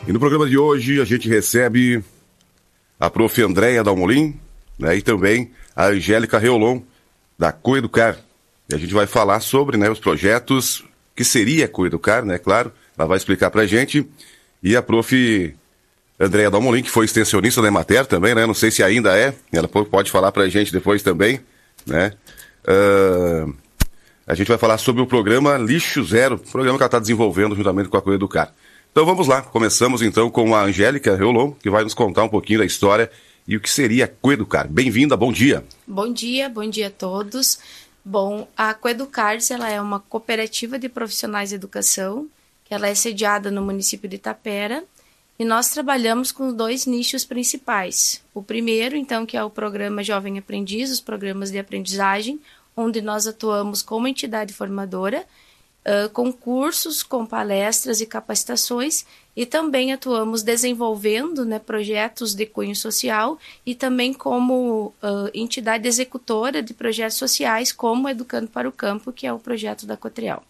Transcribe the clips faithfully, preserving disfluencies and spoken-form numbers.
E no programa de hoje a gente recebe a prof. Andréia Dalmolin, né, e também a Angélica Reolon, da Coeducar. E a gente vai falar sobre, né, os projetos que seria Coeducar, né, claro, ela vai explicar pra gente. E a prof. Andréia Dalmolin, que foi extensionista da Emater também, né, não sei se ainda é, ela pode falar pra gente depois também, né. Uh, a gente vai falar sobre o programa Lixo Zero, programa que ela está desenvolvendo juntamente com a Coeducar. Então vamos lá, começamos então com a Angélica Reolon, que vai nos contar um pouquinho da história e o que seria a Coeducar. Bem-vinda, bom dia. Bom dia, bom dia a todos. Bom, a Coeducar, ela é uma cooperativa de profissionais de educação, que ela é sediada no município de Itapera, e nós trabalhamos com dois nichos principais. O primeiro, então, que é o programa Jovem Aprendiz, os programas de aprendizagem, onde nós atuamos como entidade formadora, Uh, com cursos, com palestras e capacitações, e também atuamos desenvolvendo, né, projetos de cunho social e também como uh, entidade executora de projetos sociais, como Educando para o Campo, que é o projeto da Cotrial.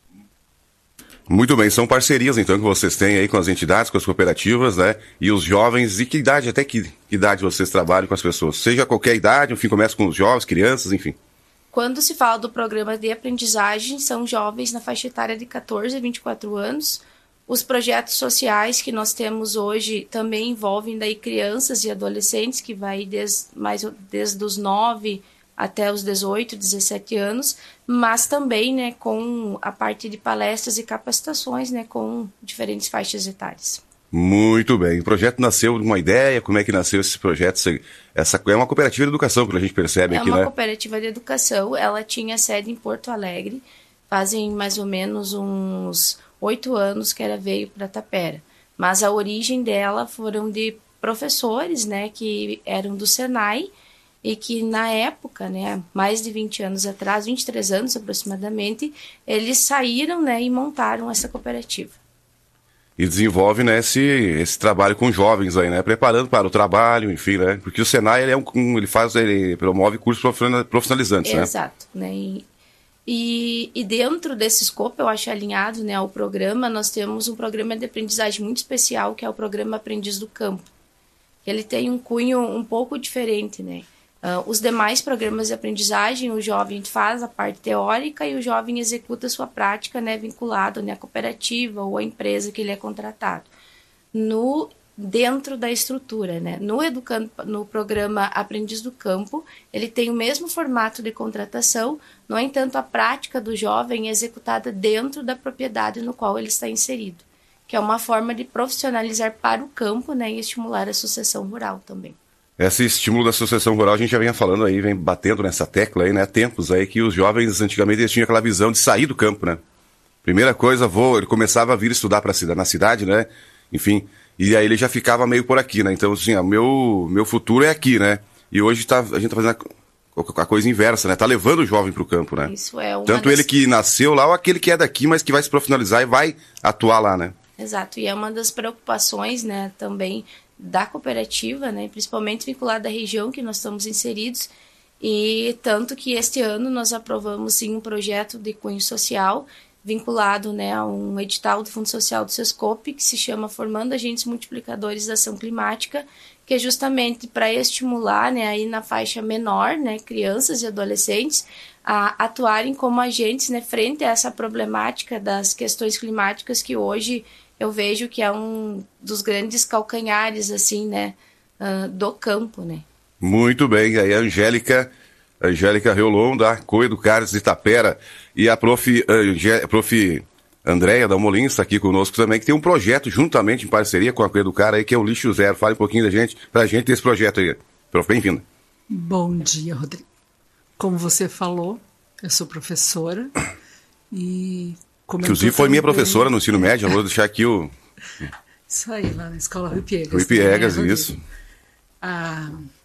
Muito bem, são parcerias então que vocês têm aí com as entidades, com as cooperativas, né, e os jovens, e que idade, até que, que idade vocês trabalham com as pessoas? Seja qualquer idade, enfim, começa com os jovens, crianças, enfim. Quando se fala do programa de aprendizagem, são jovens na faixa etária de catorze a vinte e quatro anos. Os projetos sociais que nós temos hoje também envolvem daí crianças e adolescentes, que vai desde, mais, desde os nove até os dezoito, dezessete anos, mas também, né, com a parte de palestras e capacitações, né, com diferentes faixas etárias. Muito bem. O projeto nasceu de uma ideia? Como é que nasceu esse projeto? Essa é uma cooperativa de educação, que a gente percebe é aqui, né? É uma cooperativa de educação. Ela tinha sede em Porto Alegre. Fazem mais ou menos uns oito anos que ela veio para Itapera. Mas a origem dela foram de professores, né, que eram do Senai e que na época, né, mais de vinte anos atrás, vinte e três anos aproximadamente, eles saíram, né, e montaram essa cooperativa. E desenvolve, né, esse, esse trabalho com jovens aí, né, preparando para o trabalho, enfim, né, porque o Senai, ele, é um, ele faz, ele promove cursos profissionalizantes, né? Exato, né, e, e, e dentro desse escopo, eu acho alinhado, né, ao programa, nós temos um programa de aprendizagem muito especial, que é o programa Aprendiz do Campo. Ele tem um cunho um pouco diferente, né. Uh, os demais programas de aprendizagem, o jovem faz a parte teórica e o jovem executa a sua prática, né, vinculado, né, à cooperativa ou à empresa que ele é contratado. No, dentro da estrutura, né, no, educando, no programa Aprendiz do Campo, ele tem o mesmo formato de contratação, no entanto, a prática do jovem é executada dentro da propriedade no qual ele está inserido, que é uma forma de profissionalizar para o campo, né, e estimular a sucessão rural também. Esse estímulo da associação rural, a gente já vem falando aí, vem batendo nessa tecla aí, né? Tempos aí que os jovens, antigamente, eles tinham aquela visão de sair do campo, né? Primeira coisa, vou, ele começava a vir estudar pra cidade, na cidade, né? Enfim, e aí ele já ficava meio por aqui, né? Então, assim, o meu, meu futuro é aqui, né? E hoje tá, a gente tá fazendo a, a coisa inversa, né? Tá levando o jovem pro campo, né? Isso é uma Tanto das... ele que nasceu lá, ou aquele que é daqui, mas que vai se profissionalizar e vai atuar lá, né? Exato, e é uma das preocupações, né, também da cooperativa, né, principalmente vinculada à região que nós estamos inseridos, e tanto que este ano nós aprovamos sim um projeto de cunho social vinculado, né, a um edital do Fundo Social do Sescope, que se chama Formando Agentes Multiplicadores da Ação Climática, que é justamente para estimular, né, aí na faixa menor, né, crianças e adolescentes a atuarem como agentes, né, frente a essa problemática das questões climáticas que hoje eu vejo que é um dos grandes calcanhares, assim, né, uh, do campo, né. Muito bem, aí a Angélica, Angélica Reolon, da Coeducar de Itapera, e a prof, Angé, prof. Andréia Dalmolin está aqui conosco também, que tem um projeto juntamente em parceria com a Coeducar aí, que é o Lixo Zero. Fale um pouquinho da gente, pra gente desse projeto aí. Prof, bem-vinda. Bom dia, Rodrigo. Como você falou, eu sou professora e... Inclusive foi minha professora no ensino médio, eu vou deixar aqui o... Isso aí, lá na Escola Rui Piegas. Rui Piegas, né, isso. Ah,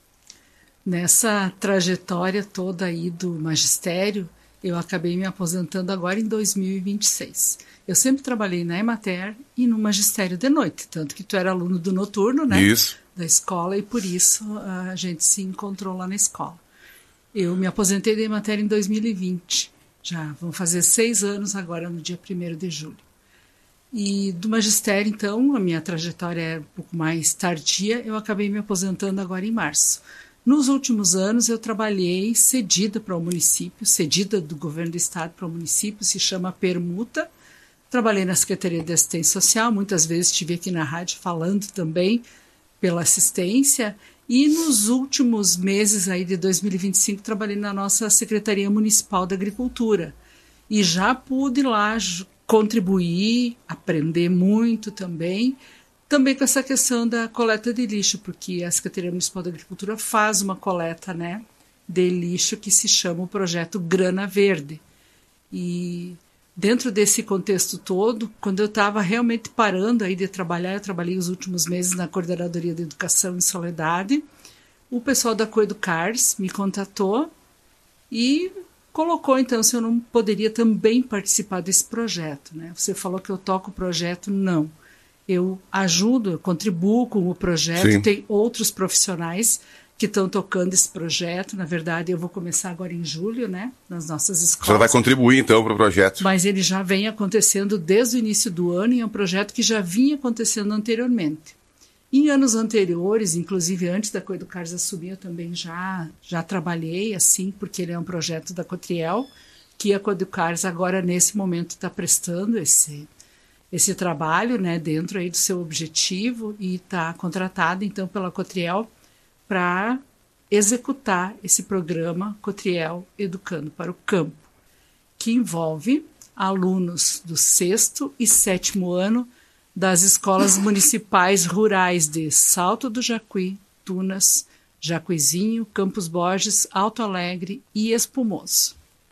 nessa trajetória toda aí do magistério, eu acabei me aposentando agora em dois mil e vinte e seis. Eu sempre trabalhei na Emater e no magistério de noite, tanto que tu era aluno do noturno, né? Isso. Da escola, e por isso a gente se encontrou lá na escola. Eu me aposentei da Emater em dois mil e vinte. Já vão fazer seis anos agora, no dia primeiro de julho. E do magistério, então, a minha trajetória é um pouco mais tardia, eu acabei me aposentando agora em março. Nos últimos anos, eu trabalhei cedida para o município, cedida do governo do estado para o município, se chama permuta. Trabalhei na Secretaria de Assistência Social, muitas vezes estive aqui na rádio falando também pela assistência, e nos últimos meses aí de dois mil e vinte e cinco trabalhei na nossa Secretaria Municipal da Agricultura, e já pude lá contribuir, aprender muito também, também com essa questão da coleta de lixo, porque a Secretaria Municipal da Agricultura faz uma coleta, né, de lixo que se chama o projeto Grana Verde. E dentro desse contexto todo, quando eu estava realmente parando aí de trabalhar, eu trabalhei os últimos meses na Coordenadoria de Educação em Soledade, o pessoal da Coeducars me contatou e colocou, então, se eu não poderia também participar desse projeto, né? Você falou que eu toco o projeto, não. Eu ajudo, eu contribuo com o projeto, Sim. Tem outros profissionais que estão tocando esse projeto. Na verdade, eu vou começar agora em julho, né, nas nossas escolas. Você vai contribuir, então, para o projeto. Mas ele já vem acontecendo desde o início do ano e é um projeto que já vinha acontecendo anteriormente. Em anos anteriores, inclusive antes da Coeducars assumir, eu também já, já trabalhei assim, porque ele é um projeto da Cotriel, que a Coeducars agora, nesse momento, está prestando esse, esse trabalho, né, dentro aí do seu objetivo, e está contratada, então, pela Cotriel para executar esse programa Cotriel Educando para o Campo, que envolve alunos do sexto e sétimo ano das escolas municipais rurais de Salto do Jacuí, Tunas, Jacuizinho, Campos Borges, Alto Alegre e Espumoso.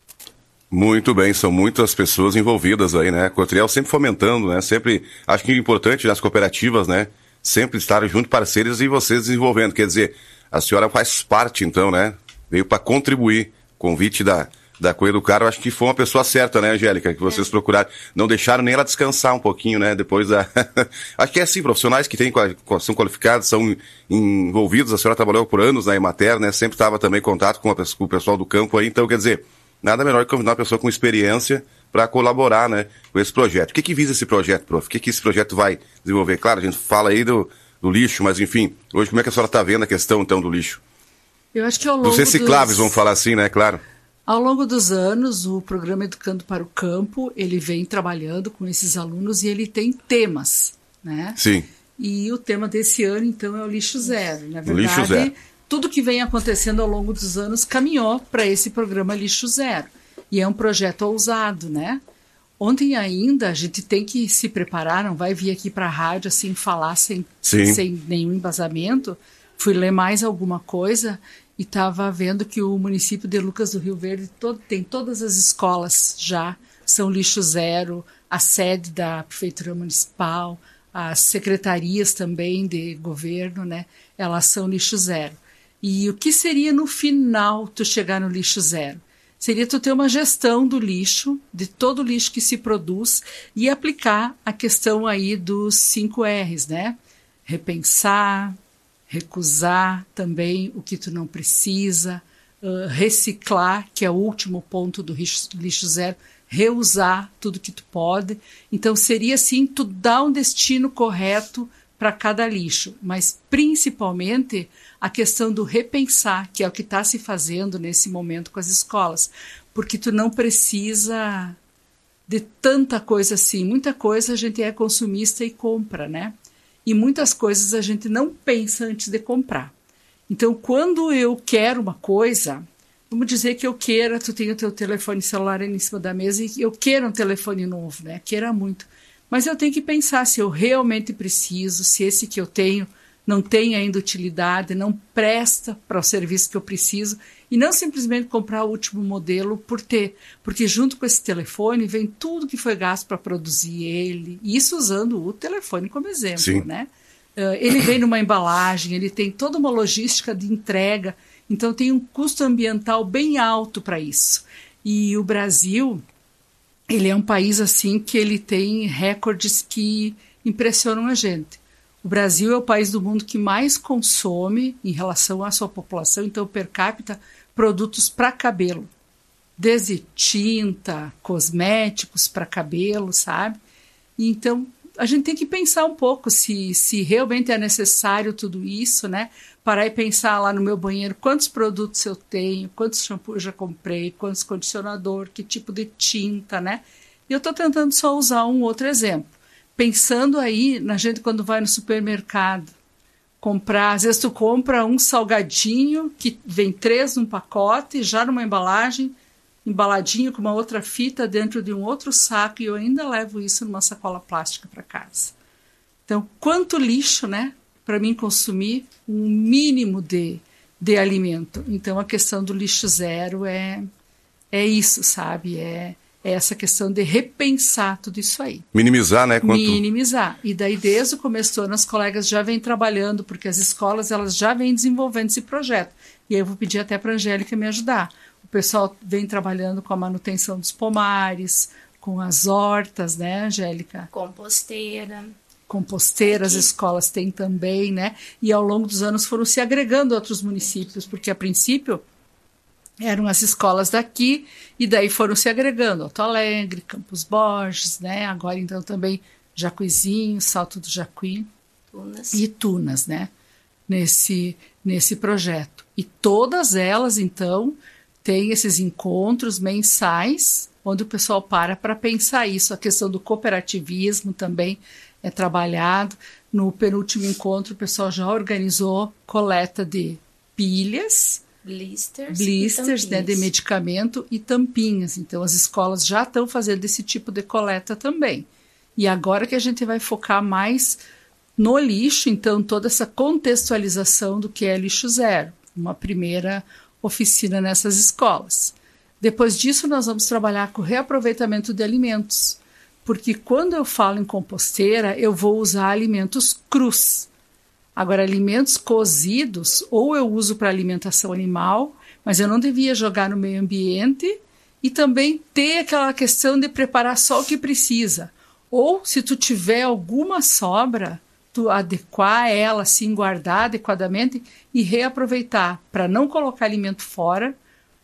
Muito bem, são muitas pessoas envolvidas aí, né? Cotriel sempre fomentando, né? Sempre, acho que é importante nas cooperativas, né? Sempre estarem junto, parceiros, e vocês desenvolvendo. Quer dizer, a senhora faz parte, então, né? Veio para contribuir. Convite da, da Coeducar, eu acho que foi uma pessoa certa, né, Angélica? Que vocês é. procuraram. Não deixaram nem ela descansar um pouquinho, né? Depois da... acho que é assim, profissionais que têm, são qualificados, são envolvidos. A senhora trabalhou por anos na Emater, né? Sempre estava também em contato com, a, com o pessoal do campo aí. Então, quer dizer, nada melhor que convidar uma pessoa com experiência para colaborar, né, com esse projeto. O que que visa esse projeto, prof? O que que esse projeto vai desenvolver? Claro, a gente fala aí do, do lixo, mas enfim, hoje como é que a senhora está vendo a questão, então, do lixo? Eu acho que ao longo dos recicláveis, dos... vamos falar assim, né, claro. Ao longo dos anos, o programa Educando para o Campo, ele vem trabalhando com esses alunos e ele tem temas, né? Sim. E o tema desse ano, então, é o lixo zero. Na verdade, lixo zero. Tudo que vem acontecendo ao longo dos anos caminhou para esse programa Lixo Zero. E é um projeto ousado, né? Ontem ainda a gente tem que se preparar, não vai vir aqui para a rádio assim falar sem, sem nenhum embasamento. Fui ler mais alguma coisa e estava vendo que o município de Lucas do Rio Verde todo, tem todas as escolas já, são lixo zero, a sede da Prefeitura Municipal, as secretarias também de governo, né? Elas são lixo zero. E o que seria no final tu chegar no lixo zero? Seria tu ter uma gestão do lixo, de todo o lixo que se produz, e aplicar a questão aí dos cinco R's, né? Repensar, recusar também o que tu não precisa, uh, reciclar, que é o último ponto do lixo, lixo zero, reusar tudo que tu pode. Então seria assim, tu dar um destino correto para cada lixo, mas principalmente a questão do repensar, que é o que está se fazendo nesse momento com as escolas, porque tu não precisa de tanta coisa assim. Muita coisa a gente é consumista e compra, né? E muitas coisas a gente não pensa antes de comprar. Então, quando eu quero uma coisa, vamos dizer que eu queira, tu tem o teu telefone celular em cima da mesa e eu quero um telefone novo, né? Queira muito. Mas eu tenho que pensar se eu realmente preciso, se esse que eu tenho não tem ainda utilidade, não presta para o serviço que eu preciso, e não simplesmente comprar o último modelo por ter, porque junto com esse telefone vem tudo que foi gasto para produzir ele, e isso usando o telefone como exemplo, Sim. né? Uh, ele vem numa embalagem, ele tem toda uma logística de entrega, então tem um custo ambiental bem alto para isso. E o Brasil, ele é um país assim que ele tem recordes que impressionam a gente. O Brasil é o país do mundo que mais consome, em relação à sua população, então per capita, produtos para cabelo. Desde tinta, cosméticos para cabelo, sabe? Então, a gente tem que pensar um pouco se, se realmente é necessário tudo isso, né? Parar e pensar lá no meu banheiro quantos produtos eu tenho, quantos shampoos eu já comprei, quantos condicionador, que tipo de tinta, né? E eu estou tentando só usar um outro exemplo. Pensando aí na gente quando vai no supermercado, comprar, às vezes tu compra um salgadinho que vem três num pacote, já numa embalagem, embaladinho com uma outra fita dentro de um outro saco, e eu ainda levo isso numa sacola plástica para casa. Então, quanto lixo, né? Para mim consumir um mínimo de, de alimento. Então, a questão do lixo zero é, é isso, sabe? É, é essa questão de repensar tudo isso aí. Minimizar, né? Quanto... Minimizar. E daí, desde o começo do ano, as colegas já vêm trabalhando, porque as escolas elas já vêm desenvolvendo esse projeto. E aí eu vou pedir até para a Angélica me ajudar. O pessoal vem trabalhando com a manutenção dos pomares, com as hortas, né, Angélica? Composteira. Composteira, as escolas têm também, né? E ao longo dos anos foram se agregando outros municípios, porque a princípio eram as escolas daqui, e daí foram se agregando Alto Alegre, Campos Borges, né? Agora então também Jacuizinho, Salto do Jacuí Tunas. e Tunas, né? Nesse, nesse projeto. E todas elas, então, têm esses encontros mensais, onde o pessoal para para pensar isso. A questão do cooperativismo também é trabalhado. No penúltimo encontro, o pessoal já organizou coleta de pilhas, blisters, blisters né, de medicamento e tampinhas. Então, as escolas já estão fazendo esse tipo de coleta também. E agora que a gente vai focar mais no lixo, então, toda essa contextualização do que é lixo zero. Uma primeira oficina nessas escolas. Depois disso, nós vamos trabalhar com reaproveitamento de alimentos. Porque quando eu falo em composteira, eu vou usar alimentos crus. Agora, alimentos cozidos, ou eu uso para alimentação animal, mas eu não devia jogar no meio ambiente, e também ter aquela questão de preparar só o que precisa. Ou, se tu tiver alguma sobra, tu adequar ela, assim, guardar adequadamente e reaproveitar, para não colocar alimento fora,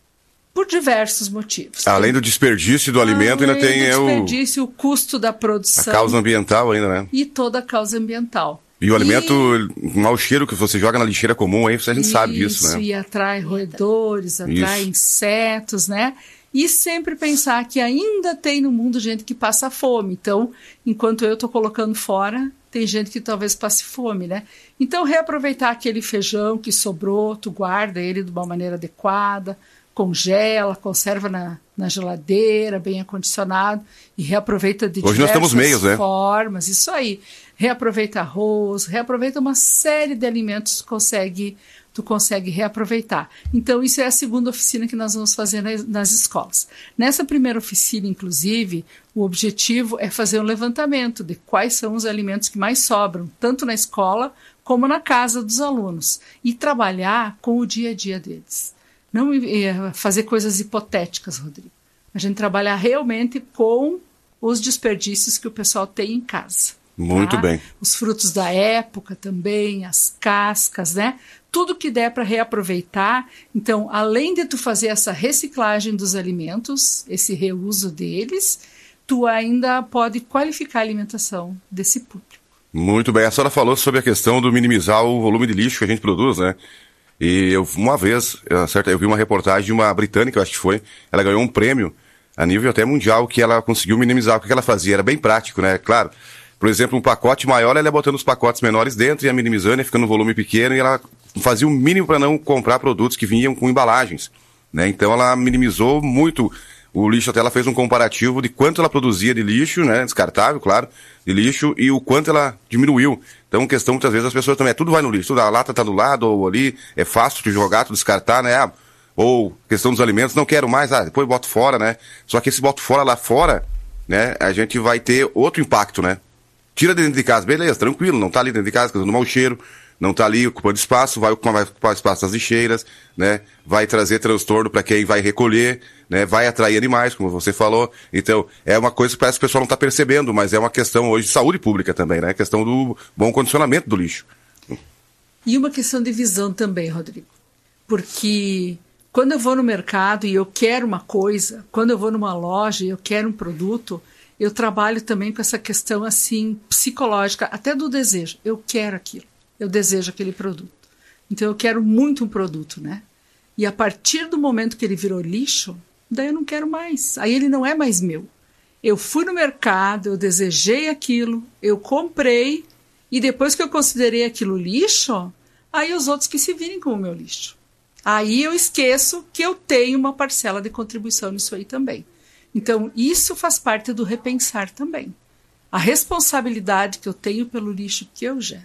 por diversos motivos. Além do desperdício do alimento, Além ainda tem do o... desperdício, o custo da produção. A causa ambiental ainda, né? E toda a causa ambiental. E o alimento, um mau cheiro que você joga na lixeira comum, aí a gente isso, sabe disso, né? E atrai roedores, atrai isso. insetos, né? E sempre pensar que ainda tem no mundo gente que passa fome. Então, enquanto eu estou colocando fora, tem gente que talvez passe fome, né? Então, reaproveitar aquele feijão que sobrou, tu guarda ele de uma maneira adequada, congela, conserva na, na geladeira, bem acondicionado, e reaproveita de Hoje diversas nós temos meios, né? formas, isso aí. Reaproveita arroz, reaproveita uma série de alimentos que tu consegue, tu consegue reaproveitar. Então, isso é a segunda oficina que nós vamos fazer nas, nas escolas. Nessa primeira oficina, inclusive, o objetivo é fazer um levantamento de quais são os alimentos que mais sobram, tanto na escola como na casa dos alunos, e trabalhar com o dia a dia deles. Não é, fazer coisas hipotéticas, Rodrigo. A gente trabalhar realmente com os desperdícios que o pessoal tem em casa. Muito tá? bem. Os frutos da época também, as cascas, né? Tudo que der para reaproveitar. Então, além de tu fazer essa reciclagem dos alimentos, esse reuso deles, tu ainda pode qualificar a alimentação desse público. Muito bem. A senhora falou sobre a questão do minimizar o volume de lixo que a gente produz, né? E eu, uma vez, certo, eu vi uma reportagem de uma britânica, eu acho que foi, ela ganhou um prêmio a nível até mundial, que ela conseguiu minimizar. O que ela fazia? Era bem prático, né? Claro, por exemplo, um pacote maior, ela ia botando os pacotes menores dentro, ia minimizando, ia ficando um volume pequeno, e ela fazia o mínimo para não comprar produtos que vinham com embalagens, né? Então ela minimizou muito o lixo, até ela fez um comparativo de quanto ela produzia de lixo, né? Descartável, claro, de lixo, e o quanto ela diminuiu. Então, questão, muitas vezes, as pessoas também, tudo vai no lixo, tudo, a lata tá do lado, ou ali, é fácil de jogar, tu descartar, né? Ah, ou, questão dos alimentos, não quero mais, ah, depois boto fora, né? Só que esse boto fora lá fora, né, a gente vai ter outro impacto, né? Tira dentro de casa, beleza, tranquilo, não tá ali dentro de casa, causando mau cheiro, não tá ali ocupando espaço, vai ocupar, vai ocupar espaço nas lixeiras, né? Vai trazer transtorno para quem vai recolher, né? Vai atrair animais, como você falou. Então, é uma coisa que parece que o pessoal não tá percebendo, mas é uma questão hoje de saúde pública também, né? A questão do bom condicionamento do lixo. E uma questão de visão também, Rodrigo. Porque quando eu vou no mercado e eu quero uma coisa, quando eu vou numa loja e eu quero um produto, eu trabalho também com essa questão assim psicológica, até do desejo. Eu quero aquilo, eu desejo aquele produto. Então eu quero muito um produto, né? E a partir do momento que ele virou lixo, daí eu não quero mais. Aí ele não é mais meu. Eu fui no mercado, eu desejei aquilo, eu comprei, e depois que eu considerei aquilo lixo, aí os outros que se virem como meu lixo. Aí eu esqueço que eu tenho uma parcela de contribuição nisso aí também. Então, isso faz parte do repensar também. A responsabilidade que eu tenho pelo lixo que eu gero.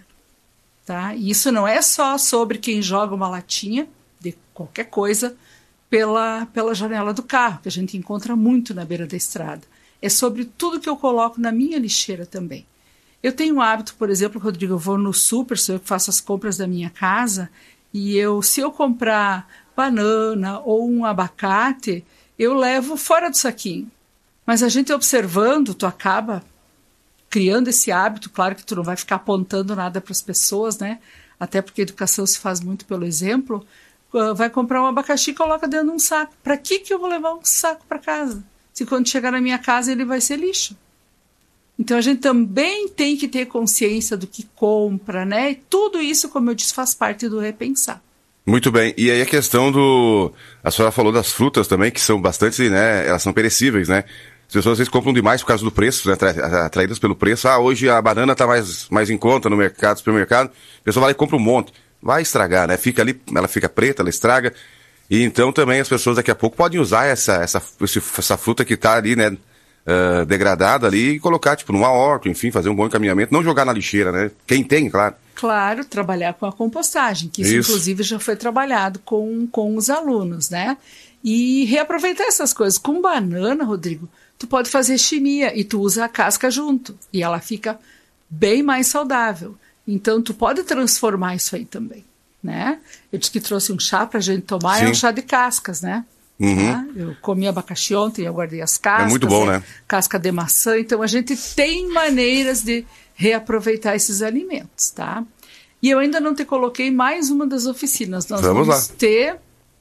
Tá? E isso não é só sobre quem joga uma latinha de qualquer coisa pela, pela janela do carro, que a gente encontra muito na beira da estrada. É sobre tudo que eu coloco na minha lixeira também. Eu tenho um hábito, por exemplo, Rodrigo, eu vou no super, sou eu que faço as compras da minha casa, e eu, se eu comprar banana ou um abacate, eu levo fora do saquinho. Mas a gente observando, tu acaba criando esse hábito, claro que tu não vai ficar apontando nada para as pessoas, né? Até porque a educação se faz muito pelo exemplo. Vai comprar um abacaxi e coloca dentro de um saco. Para que que eu vou levar um saco para casa? Se quando chegar na minha casa ele vai ser lixo. Então a gente também tem que ter consciência do que compra, né? E tudo isso, como eu disse, faz parte do repensar. Muito bem. E aí a questão do... A senhora falou das frutas também, que são bastante, né? Elas são perecíveis, né? As pessoas às vezes compram demais por causa do preço, né? Atraídas pelo preço. Ah, hoje a banana está mais, mais em conta no mercado, supermercado. A pessoa vai lá e compra um monte. Vai estragar, né? Fica ali, ela fica preta, ela estraga. E então também as pessoas daqui a pouco podem usar essa, essa, essa fruta que está ali, né? Uh, degradada ali e colocar, tipo, numa horta, enfim, fazer um bom encaminhamento. Não jogar na lixeira, né? Quem tem, claro. Claro, trabalhar com a compostagem, que isso, isso. inclusive já foi trabalhado com, com os alunos, né? E reaproveitar essas coisas. Com banana, Rodrigo, tu pode fazer chimia e tu usa a casca junto. E ela fica bem mais saudável. Então, tu pode transformar isso aí também, né? Eu disse que trouxe um chá pra gente tomar, Sim. é um chá de cascas, né? Uhum. Tá? Eu comi abacaxi ontem, eu guardei as cascas. É muito bom, é, né? Casca de maçã. Então, a gente tem maneiras de reaproveitar esses alimentos, tá? E eu ainda não te coloquei mais uma das oficinas. Nós vamos, vamos lá. ter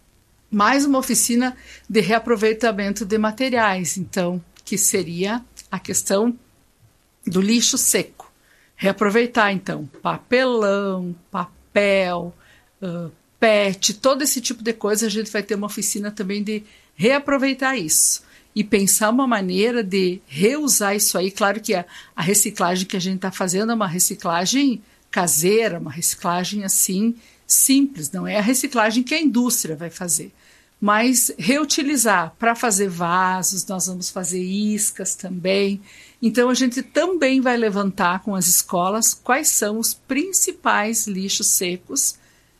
mais uma oficina de reaproveitamento de materiais, então, que seria a questão do lixo seco. Reaproveitar, então, papelão, papel, uh, pet, todo esse tipo de coisa, a gente vai ter uma oficina também de reaproveitar isso. E pensar uma maneira de reusar isso aí. Claro que a, a reciclagem que a gente está fazendo é uma reciclagem caseira, uma reciclagem assim, simples. Não é a reciclagem que a indústria vai fazer. Mas reutilizar para fazer vasos, nós vamos fazer iscas também. Então a gente também vai levantar com as escolas quais são os principais lixos secos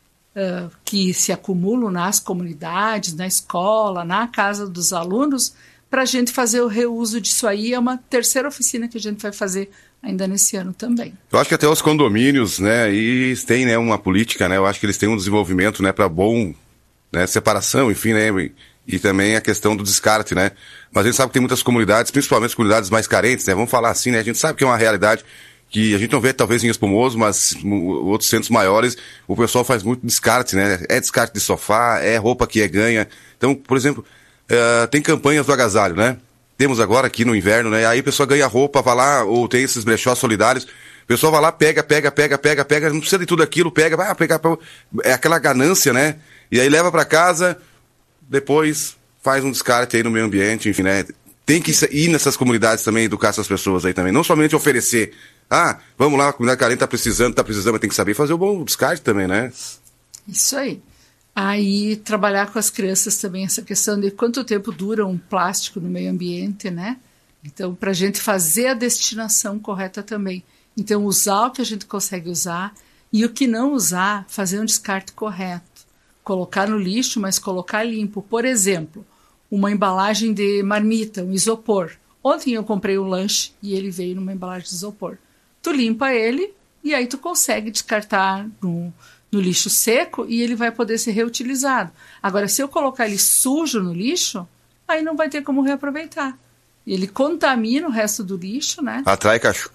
uh, que se acumulam nas comunidades, na escola, na casa dos alunos, para a gente fazer o reuso disso aí. É uma terceira oficina que a gente vai fazer ainda nesse ano também. Eu acho que até os condomínios, né, eles têm, né, uma política, né, eu acho que eles têm um desenvolvimento, né, para bom, né, separação, enfim, né, e, e também a questão do descarte, né. Mas a gente sabe que tem muitas comunidades, principalmente as comunidades mais carentes, né, vamos falar assim, né, a gente sabe que é uma realidade que a gente não vê talvez em Espumoso, mas outros centros maiores, o pessoal faz muito descarte, né, é descarte de sofá, é roupa que é ganha. Então, por exemplo, uh, tem campanhas do agasalho, né. Temos agora aqui no inverno, né? Aí a pessoa ganha roupa, vai lá, ou tem esses brechós solidários, o pessoal vai lá, pega, pega, pega, pega, pega, não precisa de tudo aquilo, pega, vai pegar, é aquela ganância, né? E aí leva para casa, depois faz um descarte aí no meio ambiente, enfim, né? Tem que ir nessas comunidades também, educar essas pessoas aí também, não somente oferecer, ah, vamos lá, a comunidade carente tá precisando, tá precisando, mas tem que saber fazer o bom descarte também, né? Isso aí. Aí, trabalhar com as crianças também essa questão de quanto tempo dura um plástico no meio ambiente, né? Então, para a gente fazer a destinação correta também. Então, usar o que a gente consegue usar e o que não usar, fazer um descarte correto. Colocar no lixo, mas colocar limpo. Por exemplo, uma embalagem de marmita, um isopor. Ontem eu comprei um lanche e ele veio numa embalagem de isopor. Tu limpa ele e aí tu consegue descartar no... no lixo seco e ele vai poder ser reutilizado. Agora, se eu colocar ele sujo no lixo, aí não vai ter como reaproveitar. Ele contamina o resto do lixo, né? Atrai, cacho...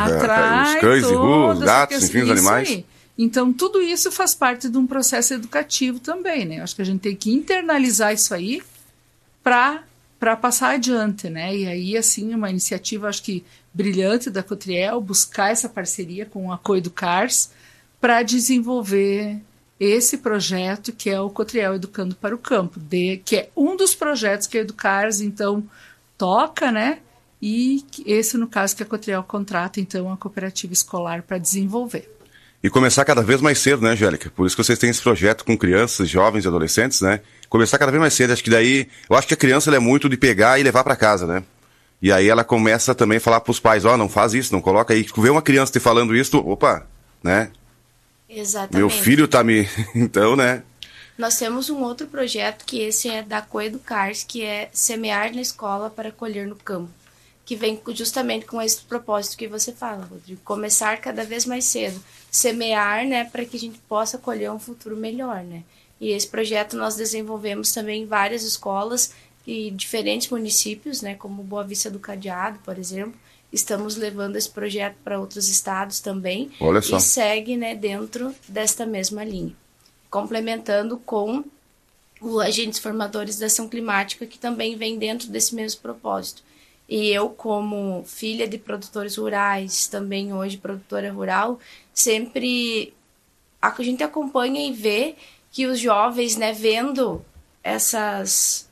Atrai os cães e ruas, gatos, enfim, os animais. Aí. Então, tudo isso faz parte de um processo educativo também, né? Eu acho que a gente tem que internalizar isso aí para para passar adiante, né? E aí, assim, uma iniciativa, acho que brilhante da Cotriel, buscar essa parceria com a Coeducars para desenvolver esse projeto que é o Cotriel Educando para o Campo, de, que é um dos projetos que a Educars, então, toca, né? E esse, no caso, que a Cotriel contrata, então, a cooperativa escolar para desenvolver. E começar cada vez mais cedo, né, Angélica? Por isso que vocês têm esse projeto com crianças, jovens e adolescentes, né? Começar cada vez mais cedo. Acho que daí... Eu acho que a criança ela é muito de pegar e levar para casa, né? E aí ela começa também a falar para os pais, ó, oh, não faz isso, não coloca aí. Vê uma criança te falando isso, opa, né? Exatamente. Meu filho tá me... Então, né? Nós temos um outro projeto, que esse é da Coeducars, que é Semear na Escola para Colher no Campo, que vem justamente com esse propósito que você fala, Rodrigo. Começar cada vez mais cedo. Semear, né, para que a gente possa colher um futuro melhor, né? E esse projeto nós desenvolvemos também em várias escolas e diferentes municípios, né, como Boa Vista do Cadeado, por exemplo. Estamos levando esse projeto para outros estados também. Olha só. E segue, né, dentro desta mesma linha. Complementando com o Agentes Formadores da Ação Climática, que também vem dentro desse mesmo propósito. E eu, como filha de produtores rurais, também hoje produtora rural, sempre a gente acompanha e vê que os jovens, né, vendo essas,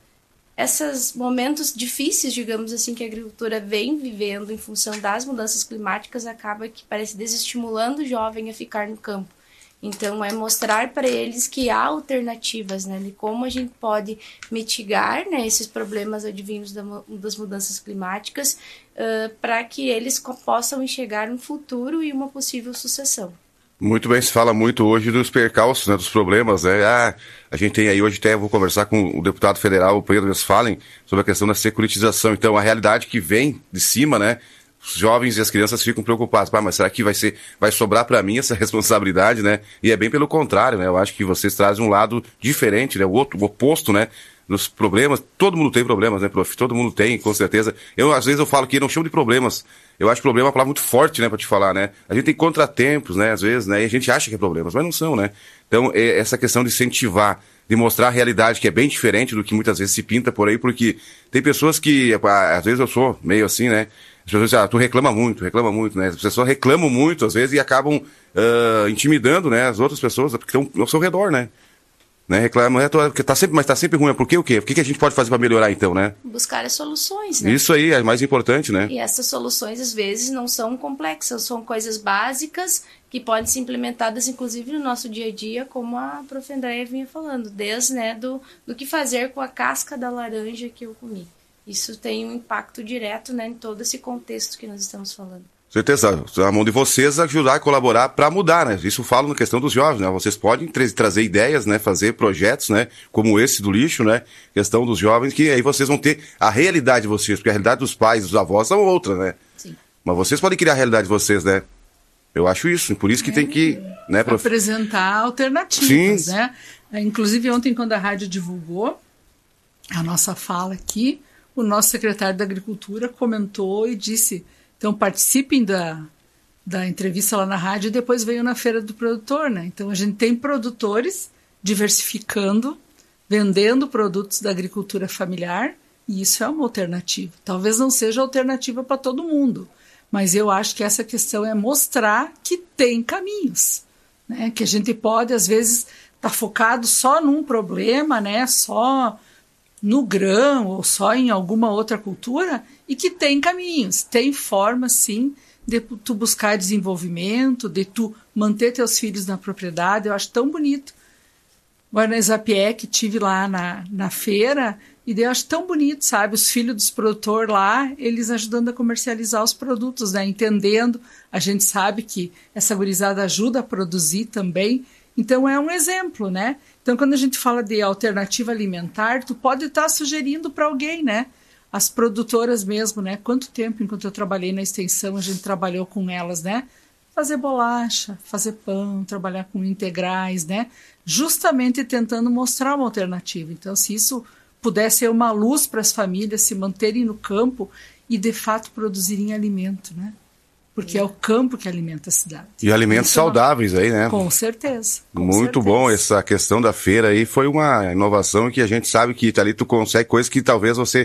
esses momentos difíceis, digamos assim, que a agricultura vem vivendo em função das mudanças climáticas, acaba que parece desestimulando o jovem a ficar no campo. Então, é mostrar para eles que há alternativas, né, de como a gente pode mitigar, né, esses problemas advindos da, das mudanças climáticas, uh, para que eles possam enxergar um futuro e uma possível sucessão. Muito bem, se fala muito hoje dos percalços, né, dos problemas, né? Ah, a gente tem aí, hoje até vou conversar com o deputado federal, o Pedro Westphalen, sobre a questão da securitização. Então, a realidade que vem de cima, né? Os jovens e as crianças ficam preocupados. Ah, mas será que vai ser, vai sobrar para mim essa responsabilidade, né? E é bem pelo contrário, né? Eu acho que vocês trazem um lado diferente, né? O outro, o oposto, né? Nos problemas, todo mundo tem problemas, né, prof? Todo mundo tem, com certeza. Eu, às vezes, eu falo que não chamo de problemas. Eu acho problema uma palavra muito forte, né, pra te falar, né? A gente tem contratempos, né, às vezes, né? E a gente acha que é problemas, mas não são, né? Então, é essa questão de incentivar, de mostrar a realidade que é bem diferente do que muitas vezes se pinta por aí, porque tem pessoas que, às vezes eu sou meio assim, né? As pessoas dizem, ah, tu reclama muito, reclama muito, né? As pessoas reclamam muito, às vezes, e acabam uh, intimidando, né, as outras pessoas, porque estão ao seu redor, né? Né, reclama, é, porque tá sempre, mas tá sempre ruim. Por que o quê? O que, que a gente pode fazer para melhorar, então, né? Buscar as soluções, né? Isso aí é mais importante, né? E essas soluções, às vezes, não são complexas, são coisas básicas que podem ser implementadas, inclusive, no nosso dia a dia, como a prof Andréia vinha falando, desde, né, do, do que fazer com a casca da laranja que eu comi. Isso tem um impacto direto, né, em todo esse contexto que nós estamos falando. Certeza, a mão de vocês ajudar a colaborar para mudar, né? Isso eu falo na questão dos jovens, né? Vocês podem tra- trazer ideias, né? Fazer projetos, né? Como esse do lixo, né? Questão dos jovens, que aí vocês vão ter a realidade de vocês, porque a realidade dos pais, dos avós são outra, né? Sim. Mas vocês podem criar a realidade de vocês, né? Eu acho isso, por isso que é, tem que, né, prof... apresentar alternativas, Sim. né? Inclusive ontem, quando a rádio divulgou a nossa fala aqui, o nosso secretário da Agricultura comentou e disse: então participem da, da entrevista lá na rádio e depois veio na Feira do Produtor, né? Então a gente tem produtores diversificando, vendendo produtos da agricultura familiar, e isso é uma alternativa. Talvez não seja alternativa para todo mundo, mas eu acho que essa questão é mostrar que tem caminhos, né? Que a gente pode, às vezes, estar tá focado só num problema, né? Só no grão ou só em alguma outra cultura, e que tem caminhos, tem formas, sim, de tu buscar desenvolvimento, de tu manter teus filhos na propriedade. Eu acho tão bonito. Agora na Exapiec, tive lá na, na feira, e eu acho tão bonito, sabe, os filhos dos produtores lá, eles ajudando a comercializar os produtos, né, entendendo. A gente sabe que essa gurizada ajuda a produzir também, então é um exemplo, né? Então, quando a gente fala de alternativa alimentar, tu pode estar sugerindo para alguém, né? As produtoras mesmo, né? Quanto tempo, enquanto eu trabalhei na extensão, a gente trabalhou com elas, né? Fazer bolacha, fazer pão, trabalhar com integrais, né? Justamente tentando mostrar uma alternativa. Então, se isso pudesse ser uma luz para as famílias se manterem no campo e, de fato, produzirem alimento, né? Porque é o campo que alimenta a cidade. E alimentos Isso saudáveis aí, né? Com certeza. Com Muito certeza. bom, essa questão da feira aí foi uma inovação que a gente sabe que ali tu consegue coisas que talvez você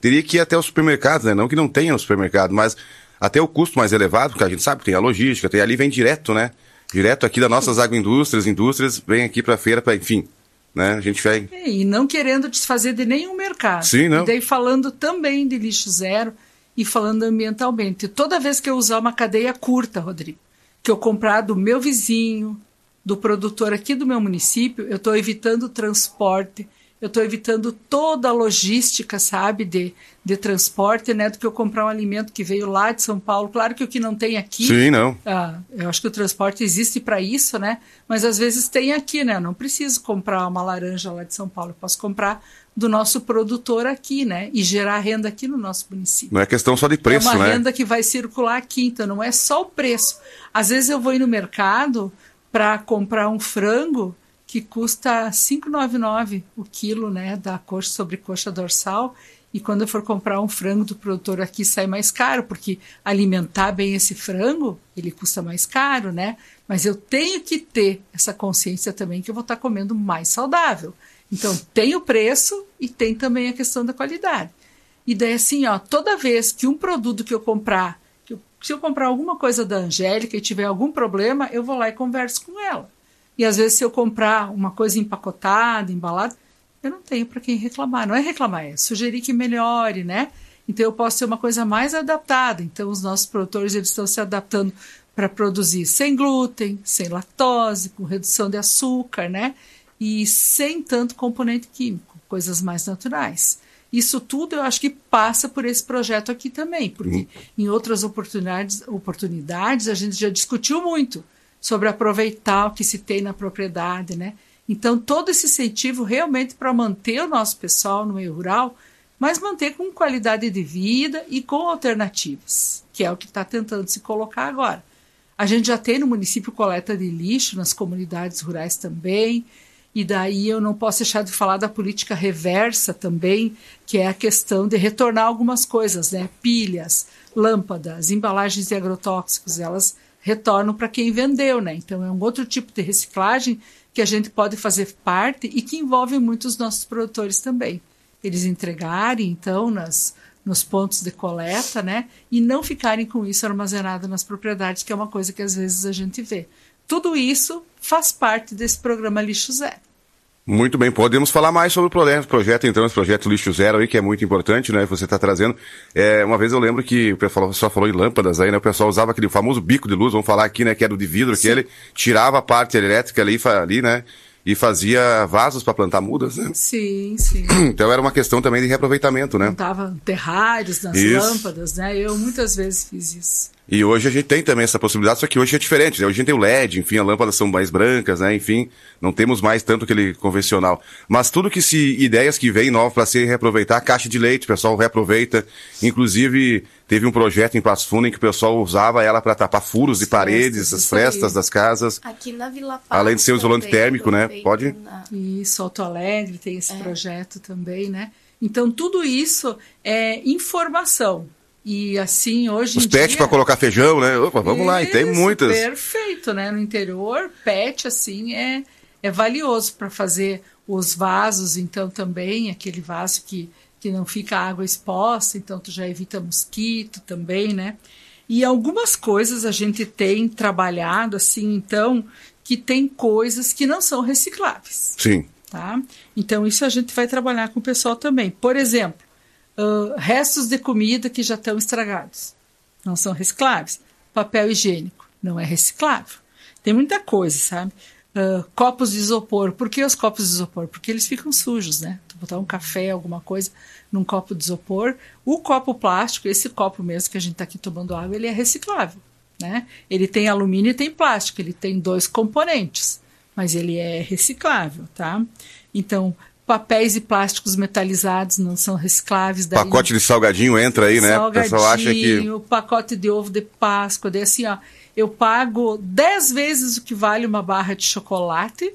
teria que ir até os supermercados, né? Não que não tenha no supermercado, mas até o custo mais elevado, porque a gente sabe que tem a logística, tem ali, vem direto, né? Direto aqui das nossas agroindústrias, indústrias, vem aqui para a feira, para, enfim, né? A gente vai... É, e não querendo desfazer de nenhum mercado. Sim, não. E daí falando também de lixo zero e falando ambientalmente. Toda vez que eu usar uma cadeia curta, Rodrigo, que eu comprar do meu vizinho, do produtor aqui do meu município, eu estou evitando o transporte, eu estou evitando toda a logística, sabe, de, de transporte, né, do que eu comprar um alimento que veio lá de São Paulo. Claro que o que não tem aqui... Sim, não. Ah, eu acho que o transporte existe para isso, né, mas às vezes tem aqui, né, eu não preciso comprar uma laranja lá de São Paulo, eu posso comprar do nosso produtor aqui, né, e gerar renda aqui no nosso município. Não é questão só de preço, né? É uma né? renda que vai circular aqui, então não é só o preço. Às vezes eu vou ir no mercado para comprar um frango que custa cinco reais e noventa e nove centavos o quilo, né, da coxa sobre coxa dorsal, e quando eu for comprar um frango do produtor aqui sai mais caro, porque alimentar bem esse frango, ele custa mais caro, né, mas eu tenho que ter essa consciência também que eu vou estar comendo mais saudável. Então tem o preço e tem também a questão da qualidade. E daí assim, ó, toda vez que um produto que eu comprar, que eu, se eu comprar alguma coisa da Angélica e tiver algum problema, eu vou lá e converso com ela. E às vezes se eu comprar uma coisa empacotada, embalada, eu não tenho para quem reclamar. Não é reclamar, é sugerir que melhore, né? Então eu posso ter uma coisa mais adaptada. Então os nossos produtores eles estão se adaptando para produzir sem glúten, sem lactose, com redução de açúcar, né? E sem tanto componente químico, coisas mais naturais. Isso tudo eu acho que passa por esse projeto aqui também, porque uhum. em outras oportunidades, oportunidades a gente já discutiu muito sobre aproveitar o que se tem na propriedade, né? Então, todo esse incentivo realmente para manter o nosso pessoal no meio rural, mas manter com qualidade de vida e com alternativas, que é o que está tentando se colocar agora. A gente já tem no município coleta de lixo, nas comunidades rurais também, e daí eu não posso deixar de falar da política reversa também, que é a questão de retornar algumas coisas, né? Pilhas, lâmpadas, embalagens de agrotóxicos, elas retornam para quem vendeu, né? Então é um outro tipo de reciclagem que a gente pode fazer parte e que envolve muito os nossos produtores também. Eles entregarem, então, nas, nos pontos de coleta, né? E não ficarem com isso armazenado nas propriedades, que é uma coisa que às vezes a gente vê. Tudo isso faz parte desse programa Lixo Zero. Muito bem, podemos falar mais sobre o projeto, então, esse projeto Lixo Zero aí, que é muito importante, né, você está trazendo. É, uma vez eu lembro que o pessoal só falou em lâmpadas aí, né, o pessoal usava aquele famoso bico de luz, vamos falar aqui, né, que era o de vidro, Sim. que ele tirava a parte elétrica ali, ali, né, e fazia vasos para plantar mudas, né? Sim, sim. Então era uma questão também de reaproveitamento, né? Montava terrários nas isso. lâmpadas, né, eu muitas vezes fiz isso. E hoje a gente tem também essa possibilidade, só que hoje é diferente, né? Hoje a gente tem o L E D, enfim, as lâmpadas são mais brancas, né? Enfim, não temos mais tanto aquele convencional. Mas tudo que se, ideias que vêm novas para se reaproveitar, caixa de leite, o pessoal reaproveita. Inclusive, teve um projeto em Passo Fundo em que o pessoal usava ela para tapar furos de paredes, as frestas das casas. Aqui na Vila Paz. Além de ser um isolante térmico, né? Pode? Na... Isso, Alto Alegre tem esse é. projeto também, né? Então, tudo isso é informação. E assim, hoje Os em pets dia... para colocar feijão, né? Opa, vamos Isso, lá, e tem muitas. Perfeito, né? No interior, pet, assim, é, é valioso para fazer os vasos, então também, aquele vaso que, que não fica água exposta, então tu já evita mosquito também, né? E algumas coisas a gente tem trabalhado, assim, então, que tem coisas que não são recicláveis. Sim. Tá? Então, isso a gente vai trabalhar com o pessoal também. Por exemplo, Uh, restos de comida que já estão estragados. Não são recicláveis. Papel higiênico não é reciclável. Tem muita coisa, sabe? Uh, copos de isopor. Por que os copos de isopor? Porque eles ficam sujos, né? Tu botar um café, alguma coisa num copo de isopor. O copo plástico, esse copo mesmo que a gente está aqui tomando água, ele é reciclável, né? Ele tem alumínio e tem plástico. Ele tem dois componentes, mas ele é reciclável, tá? Então, papéis e plásticos metalizados não são recicláveis. Daí pacote de salgadinho entra aí, né? O pessoal acha que... o pacote de ovo de Páscoa. Daí assim, ó, eu pago dez vezes o que vale uma barra de chocolate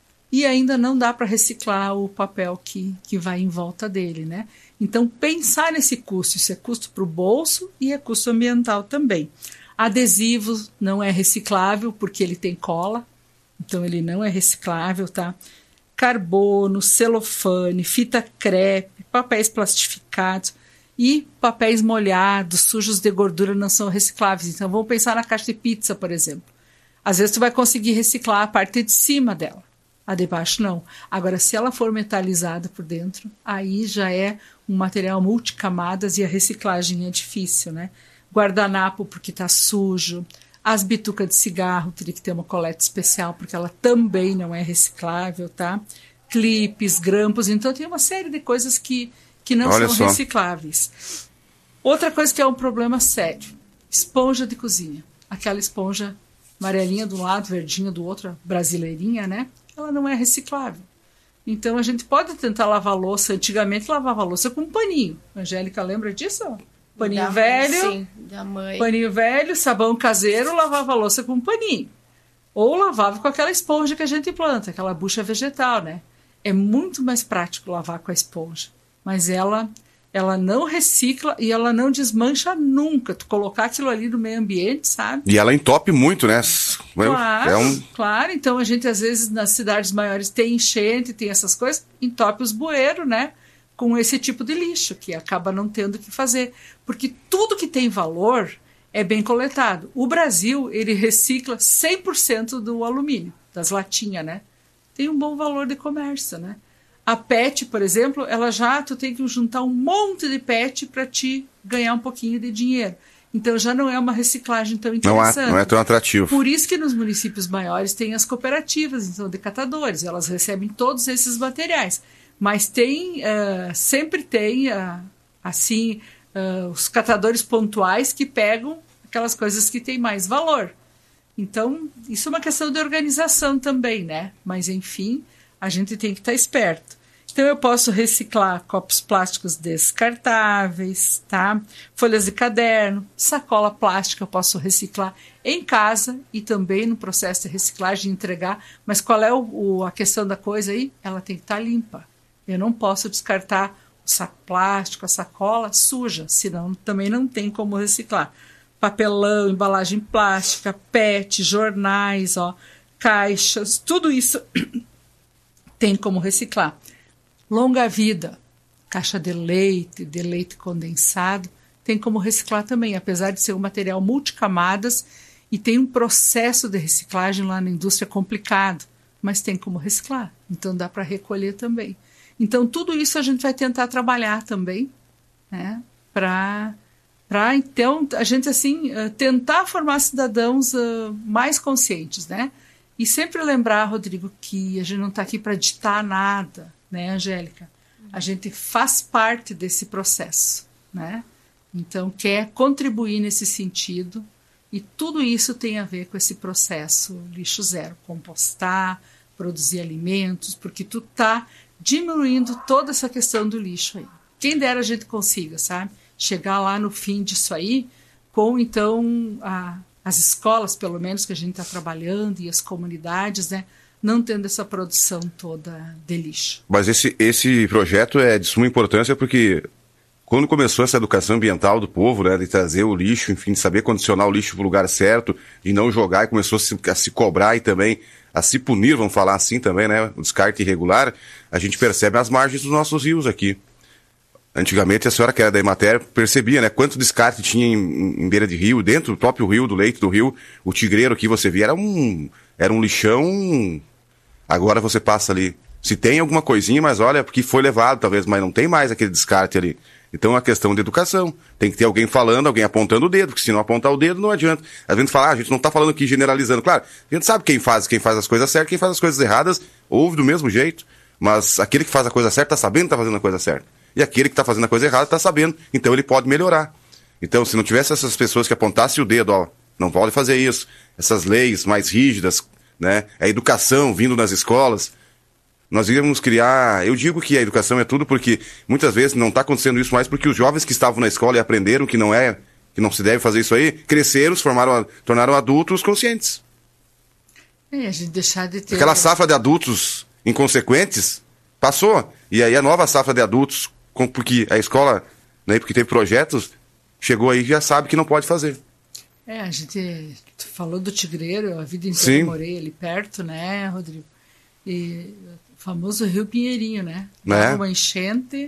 e ainda não dá para reciclar o papel que, que vai em volta dele, né? Então, pensar nesse custo. Isso é custo para o bolso e é custo ambiental também. Adesivo não é reciclável porque ele tem cola. Então, ele não é reciclável, tá? Carbono, celofane, fita crepe, papéis plastificados. E papéis molhados, sujos de gordura não são recicláveis. Então vamos pensar na caixa de pizza, por exemplo. Às vezes tu vai conseguir reciclar a parte de cima dela, a de baixo não. Agora, se ela for metalizada por dentro, aí já é um material multicamadas e a reciclagem é difícil, né? Guardanapo porque está sujo, as bitucas de cigarro teria que ter uma coleta especial porque ela também não é reciclável, tá? Clipes, grampos, então tem uma série de coisas que, que não Olha são só. recicláveis. Outra coisa que é um problema sério, esponja de cozinha, aquela esponja amarelinha de um lado, verdinha do outro, brasileirinha, né? Ela não é reciclável. Então a gente pode tentar lavar a louça. Antigamente lavava a louça com um paninho. Angélica, lembra disso? Paninho Da- velho. Sim, da mãe. Paninho velho, sabão caseiro, lavava a louça com um paninho. Ou lavava com aquela esponja que a gente planta, aquela bucha vegetal, né? É muito mais prático lavar com a esponja. Mas ela, ela não recicla e ela não desmancha nunca. Tu colocar aquilo ali no meio ambiente, sabe? E ela entope muito, né? Claro, É um... claro. Então a gente às vezes nas cidades maiores tem enchente, tem essas coisas, entope os bueiros, né? Com esse tipo de lixo, que acaba não tendo o que fazer. Porque tudo que tem valor é bem coletado. O Brasil, ele recicla cem por cento do alumínio, das latinhas, né? Tem um bom valor de comércio, né? A P E T, por exemplo, ela já, tu tem que juntar um monte de P E T para te ganhar um pouquinho de dinheiro. Então já não é uma reciclagem tão Não, há, interessante. não é tão atrativo. Por isso que nos municípios maiores tem as cooperativas, então, de catadores. Elas recebem todos esses materiais. Mas tem, uh, sempre tem, uh, assim, uh, os catadores pontuais que pegam aquelas coisas que têm mais valor. Então, isso é uma questão de organização também, né? Mas, enfim, a gente tem que estar esperto. Então, eu posso reciclar copos plásticos descartáveis, tá? Folhas de caderno, sacola plástica eu posso reciclar em casa e também no processo de reciclagem entregar. Mas qual é o, o, a questão da coisa aí? Ela tem que estar limpa. Eu não posso descartar o saco plástico, a sacola suja, senão também não tem como reciclar. Papelão, embalagem plástica, P E T, jornais, ó, caixas, tudo isso tem como reciclar. Longa vida, caixa de leite, de leite condensado, tem como reciclar também, apesar de ser um material multicamadas e tem um processo de reciclagem lá na indústria complicado, mas tem como reciclar, então dá para recolher também. Então tudo isso a gente vai tentar trabalhar também, né, para para então a gente assim tentar formar cidadãos uh, mais conscientes, né? E sempre lembrar, Rodrigo, que a gente não está aqui para ditar nada, né, Angélica? A gente faz parte desse processo, né? Então quer contribuir nesse sentido e tudo isso tem a ver com esse processo lixo zero, compostar, produzir alimentos, porque tu tá diminuindo toda essa questão do lixo aí. Quem dera a gente consiga, sabe? Chegar lá no fim disso aí, com então a, as escolas, pelo menos, que a gente está trabalhando e as comunidades, né? Não tendo essa produção toda de lixo. Mas esse, esse projeto é de suma importância porque quando começou essa educação ambiental do povo, né, de trazer o lixo, enfim, de saber condicionar o lixo para o lugar certo e não jogar, e começou a se, a se cobrar e também a se punir, vamos falar assim também, né, o descarte irregular, a gente percebe as margens dos nossos rios aqui. Antigamente a senhora que era da Emater percebia, né, quanto descarte tinha em, em beira de rio, dentro do próprio rio, do leito do rio, o tigreiro que você via era um, era um lixão. Agora você passa ali, se tem alguma coisinha, mas olha, porque foi levado talvez, mas não tem mais aquele descarte ali. Então é uma questão de educação. Tem que ter alguém falando, alguém apontando o dedo, porque se não apontar o dedo não adianta. A gente fala, ah, a gente não está falando aqui generalizando. Claro, a gente sabe quem faz, quem faz as coisas certas, quem faz as coisas erradas, ouve do mesmo jeito, mas aquele que faz a coisa certa está sabendo que está fazendo a coisa certa. E aquele que está fazendo a coisa errada está sabendo, então ele pode melhorar. Então, se não tivesse essas pessoas que apontassem o dedo, ó, não pode fazer isso, essas leis mais rígidas, né, a educação vindo nas escolas, nós íamos criar, eu digo que a educação é tudo porque muitas vezes não está acontecendo isso mais porque os jovens que estavam na escola e aprenderam que não é, que não se deve fazer isso aí, cresceram, se formaram, tornaram adultos conscientes. É, a gente deixar de ter... Aquela safra de adultos inconsequentes passou, e aí a nova safra de adultos, porque a escola, né, porque teve projetos, chegou aí e já sabe que não pode fazer. É, a gente falou do Tigreiro, a vida inteira Sim. eu morei ali perto, né, Rodrigo? E o famoso Rio Pinheirinho, né? Né? Dava uma enchente,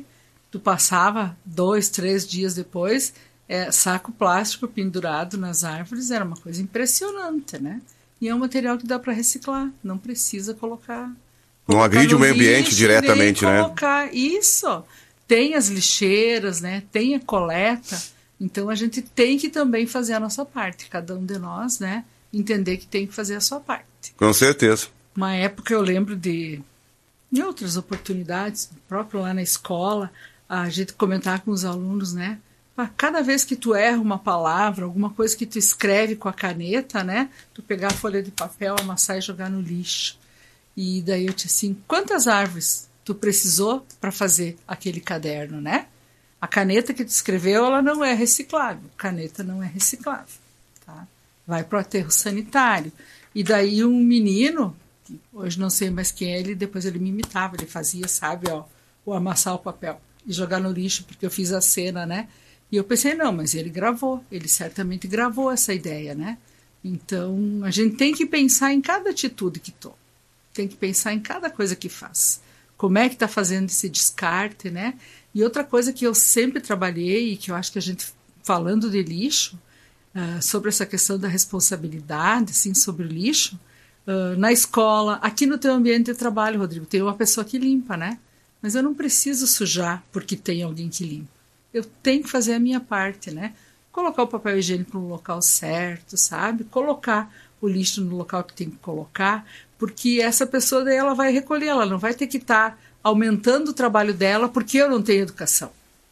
Tu passava dois, três dias depois, é, saco plástico pendurado nas árvores, era uma coisa impressionante, né? E é um material que dá para reciclar, não precisa colocar... Não agride o meio ambiente lixo, diretamente, nem né? Colocar isso. Tem as lixeiras, né? Tem a coleta. Então a gente tem que também fazer a nossa parte. Cada um de nós, né? Entender que tem que fazer a sua parte. Com certeza. Uma época eu lembro de, em outras oportunidades, próprio lá na escola, a gente comentar com os alunos, né? Cada vez que tu erra uma palavra, alguma coisa que tu escreve com a caneta, né? Tu pegar a folha de papel, amassar e jogar no lixo. E daí eu disse assim, quantas árvores tu precisou para fazer aquele caderno, né? A caneta que tu escreveu, ela não é reciclável. Caneta não é reciclável, tá? Vai para o aterro sanitário. E daí um menino, hoje não sei mais quem é, ele, depois ele me imitava, ele fazia, sabe, ó, o amassar o papel e jogar no lixo, porque eu fiz a cena, né? E eu pensei, não, mas ele gravou, ele certamente gravou essa ideia, né? Então, a gente tem que pensar em cada atitude que toma. Tem que pensar em cada coisa que faz. Como é que está fazendo esse descarte, né? E outra coisa que eu sempre trabalhei e que eu acho que a gente, falando de lixo, uh, sobre essa questão da responsabilidade, assim, sobre o lixo, uh, na escola, aqui no teu ambiente de trabalho, Rodrigo, tem uma pessoa que limpa, né? Mas eu não preciso sujar porque tem alguém que limpa. Eu tenho que fazer a minha parte, né? Colocar o papel higiênico no local certo, sabe? Colocar o lixo no local que tem que colocar, porque essa pessoa daí ela vai recolher, ela não vai ter que estar tá aumentando o trabalho dela porque eu não tenho educação.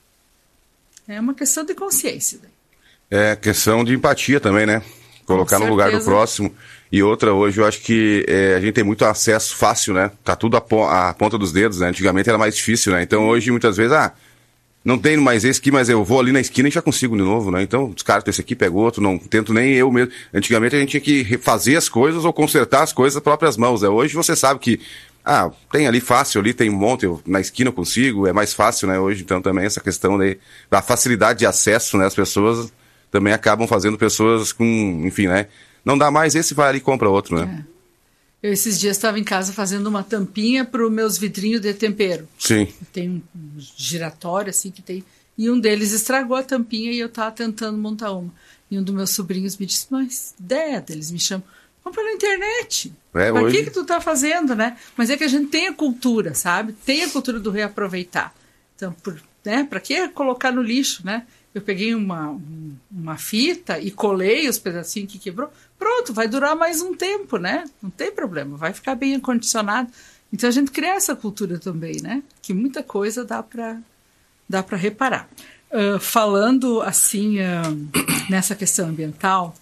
É uma questão de consciência. Daí. É questão de empatia também, né? Colocar no lugar do próximo. E outra, hoje eu acho que é, a gente tem muito acesso fácil, né? Tá tudo à, po- à ponta dos dedos, né? Antigamente era mais difícil, né? Então hoje muitas vezes, ah, não tem mais esse aqui, mas eu vou ali na esquina e já consigo de novo, né? Então, descarto esse aqui, pego outro, não tento nem eu mesmo. Antigamente a gente tinha que refazer as coisas ou consertar as coisas com as próprias mãos, né? Hoje você sabe que, ah, tem ali fácil, ali tem um monte, eu, na esquina eu consigo, é mais fácil, né? Hoje, então, também essa questão daí, da facilidade de acesso, né? As pessoas também acabam fazendo pessoas com, enfim, né? Não dá mais, esse vai ali e compra outro, né? É. Eu esses dias estava em casa fazendo uma tampinha para os meus vidrinhos de tempero. Sim. Tem um giratório assim que tem... E um deles estragou a tampinha e eu estava tentando montar uma. E um dos meus sobrinhos me disse, mas Deda, eles me chamam, compra na internet. É, Para hoje... que que tu tá fazendo, né? Mas é que a gente tem a cultura, sabe? Tem a cultura do reaproveitar. Então, por, né? Para que colocar no lixo, né? Eu peguei uma, uma fita e colei os pedacinhos que quebrou. Pronto, vai durar mais um tempo, né? Não tem problema, vai ficar bem acondicionado. Então a gente cria essa cultura também, né? Que muita coisa dá para dá para reparar. Uh, falando assim, uh, nessa questão ambiental,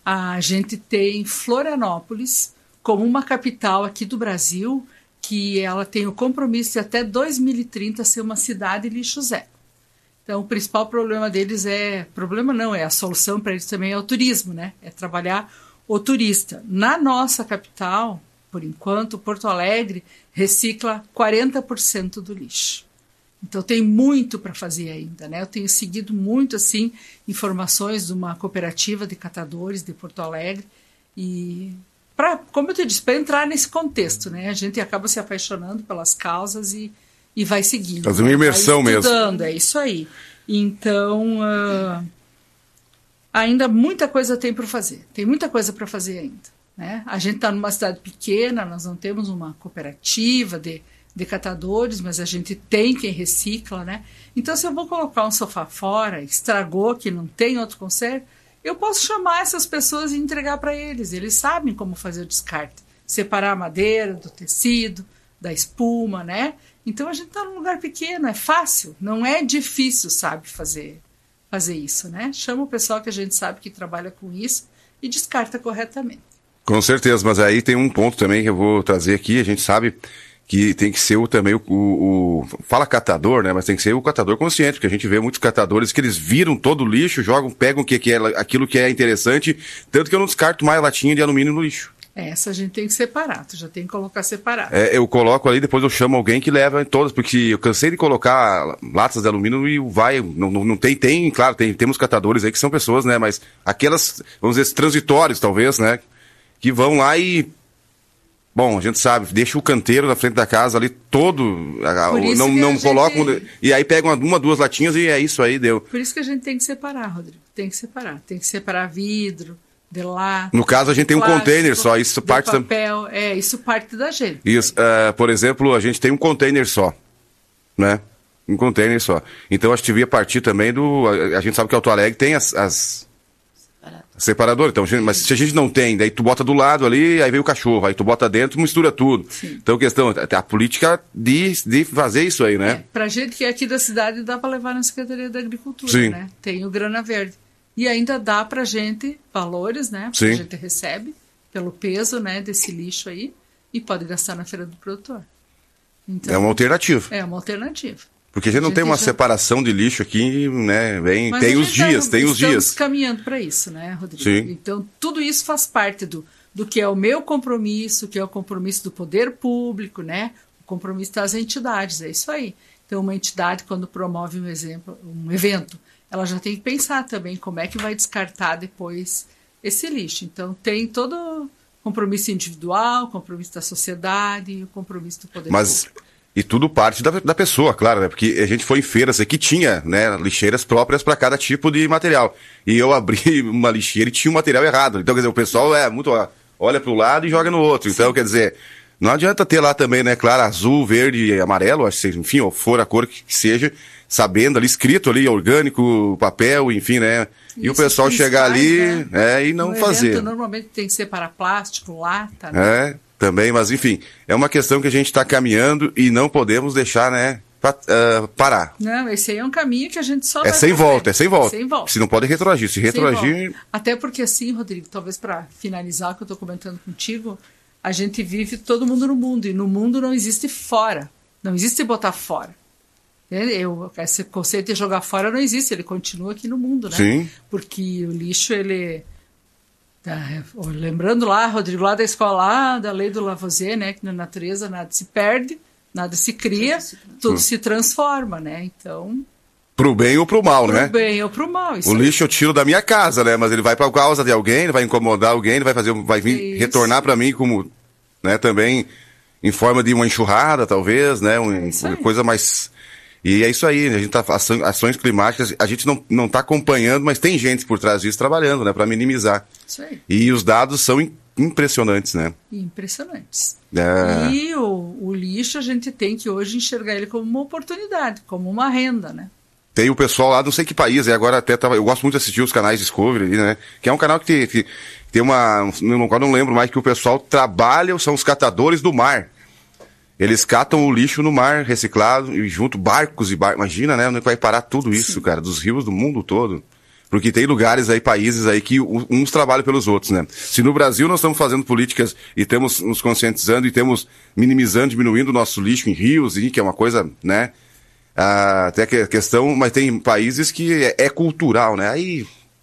a gente tem Florianópolis como uma capital aqui do Brasil que ela tem o compromisso de até dois mil e trinta ser uma cidade lixo zero. Então, o principal problema deles é... Problema não, é a solução para eles também é o turismo, né? É trabalhar o turista. Na nossa capital, por enquanto, Porto Alegre recicla quarenta por cento do lixo. Então, tem muito para fazer ainda, né? Eu tenho seguido muito, assim, informações de uma cooperativa de catadores de Porto Alegre e... Pra, como eu te disse, para entrar nesse contexto, né? A gente acaba se apaixonando pelas causas e... E vai seguindo. Fazer uma imersão vai estudando, mesmo. É isso aí. Então, uh, ainda muita coisa tem para fazer. Tem muita coisa para fazer ainda. Né? A gente está numa cidade pequena, nós não temos uma cooperativa de, de catadores, mas a gente tem quem recicla. Né? Então, se eu vou colocar um sofá fora, estragou, que não tem outro conserto, eu posso chamar essas pessoas e entregar para eles. Eles sabem como fazer o descarte. Separar a madeira do tecido, da espuma, né? Então a gente está num lugar pequeno, é fácil, não é difícil, sabe, fazer, fazer isso, né? Chama o pessoal que a gente sabe que trabalha com isso e descarta corretamente. Com certeza, mas aí tem um ponto também que eu vou trazer aqui, a gente sabe que tem que ser o, também o, o, o... Fala catador, né? Mas tem que ser o catador consciente, porque a gente vê muitos catadores que eles viram todo o lixo, jogam, pegam o que, que é, aquilo que é interessante, tanto que eu não descarto mais latinha de alumínio no lixo. Essa a gente tem que separar, tu já tem que colocar separado. É, eu coloco ali, depois eu chamo alguém que leva em todas, porque eu cansei de colocar latas de alumínio e vai, não, não, não tem, tem, claro, tem, temos catadores aí que são pessoas, né, mas aquelas, vamos dizer, transitórios talvez, né, que vão lá e bom, a gente sabe, deixa o canteiro na frente da casa ali todo, não, não gente... colocam, e aí pegam uma, uma, duas latinhas e é isso aí, deu. Por isso que a gente tem que separar, Rodrigo, tem que separar, tem que separar vidro, de lá. No caso, a gente tem um plástico, container só, isso parte... papel, da... é, isso parte da gente. Isso, uh, por exemplo, a gente tem um container só, né? Um container só. Então, acho que devia partir também do... A, a gente sabe que Alto Alegre tem as... as... separador, então, mas se a gente não tem, daí tu bota do lado ali, aí vem o cachorro, aí tu bota dentro, mistura tudo. Sim. Então, questão, a política de, de fazer isso aí, né? É, pra gente que é aqui da cidade, dá para levar na Secretaria da Agricultura, Sim. né? Tem o grana verde. E ainda dá pra gente valores, né? Porque Sim. a gente recebe pelo peso, né, desse lixo aí, e pode gastar na feira do produtor. Então, é uma alternativa. É uma alternativa. Porque a gente não a gente tem uma já... separação de lixo aqui, né? Bem, tem os dias, tá, tem os dias. Estamos caminhando para isso, né, Rodrigo? Sim. Então, tudo isso faz parte do, do que é o meu compromisso, que é o compromisso do poder público, né? O compromisso das entidades, é isso aí. Então, uma entidade, quando promove um, exemplo, um evento, ela já tem que pensar também como é que vai descartar depois esse lixo. Então, tem todo o compromisso individual, compromisso da sociedade, o compromisso do poder Mas... público. E tudo parte da, da pessoa, claro, né? Porque a gente foi em feiras aqui, tinha, né, lixeiras próprias para cada tipo de material. E eu abri uma lixeira e tinha um material errado. Então, quer dizer, o pessoal é muito, ó, olha para o lado e joga no outro. Então, Sim. quer dizer, não adianta ter lá também, né, claro, azul, verde e amarelo, acho que, enfim, ou for a cor que seja, sabendo ali, escrito ali, orgânico, papel, enfim, né? E Isso, o pessoal chegar ali, né? É, e não no fazer. Evento, normalmente tem que separar plástico, lata, né? É. Também, mas enfim, é uma questão que a gente está caminhando e não podemos deixar, né, pra, uh, parar. Não, esse aí é um caminho que a gente só É sem volta, é sem volta. É sem volta. Se não pode retroagir, se retroagir... Até porque assim, Rodrigo, talvez para finalizar o que eu estou comentando contigo, a gente vive todo mundo no mundo, e no mundo não existe fora, não existe botar fora. Eu, esse conceito de jogar fora não existe, ele continua aqui no mundo, né? Sim. Porque o lixo, ele... Lembrando lá, Rodrigo, lá da escola, lá, da lei do Lavoisier, né, que na natureza nada se perde, nada se cria, tudo se, tudo se transforma, né? Então... Pro bem ou pro mal, pro né? Pro bem ou pro mal. Isso o aí. lixo eu tiro da minha casa, né? Mas ele vai pra causa de alguém, ele vai incomodar alguém, ele vai fazer, vai vir isso. retornar para mim como, né, também em forma de uma enxurrada, talvez, né? Um, é uma coisa mais... E é isso aí, a gente tá ações climáticas, a gente não não está acompanhando, mas tem gente por trás disso trabalhando, né, para minimizar. Isso aí. E os dados são impressionantes, né? Impressionantes. É. E o, o lixo a gente tem que hoje enxergar ele como uma oportunidade, como uma renda, né? Tem o pessoal lá, não sei que país, é agora até tava, eu gosto muito de assistir os canais Discovery, né? Que é um canal que tem, que tem uma, no qual não lembro mais, que o pessoal trabalha, são os catadores do mar. Eles catam o lixo no mar reciclado e junto barcos e barcos. Imagina, né? Onde vai parar tudo isso, Sim. cara, dos rios do mundo todo. Porque tem lugares aí, países aí que uns trabalham pelos outros, né? Se no Brasil nós estamos fazendo políticas e estamos nos conscientizando e temos minimizando, diminuindo o nosso lixo em rios, e que é uma coisa, né? Ah, até que questão, mas tem países que é, é cultural, né? Aí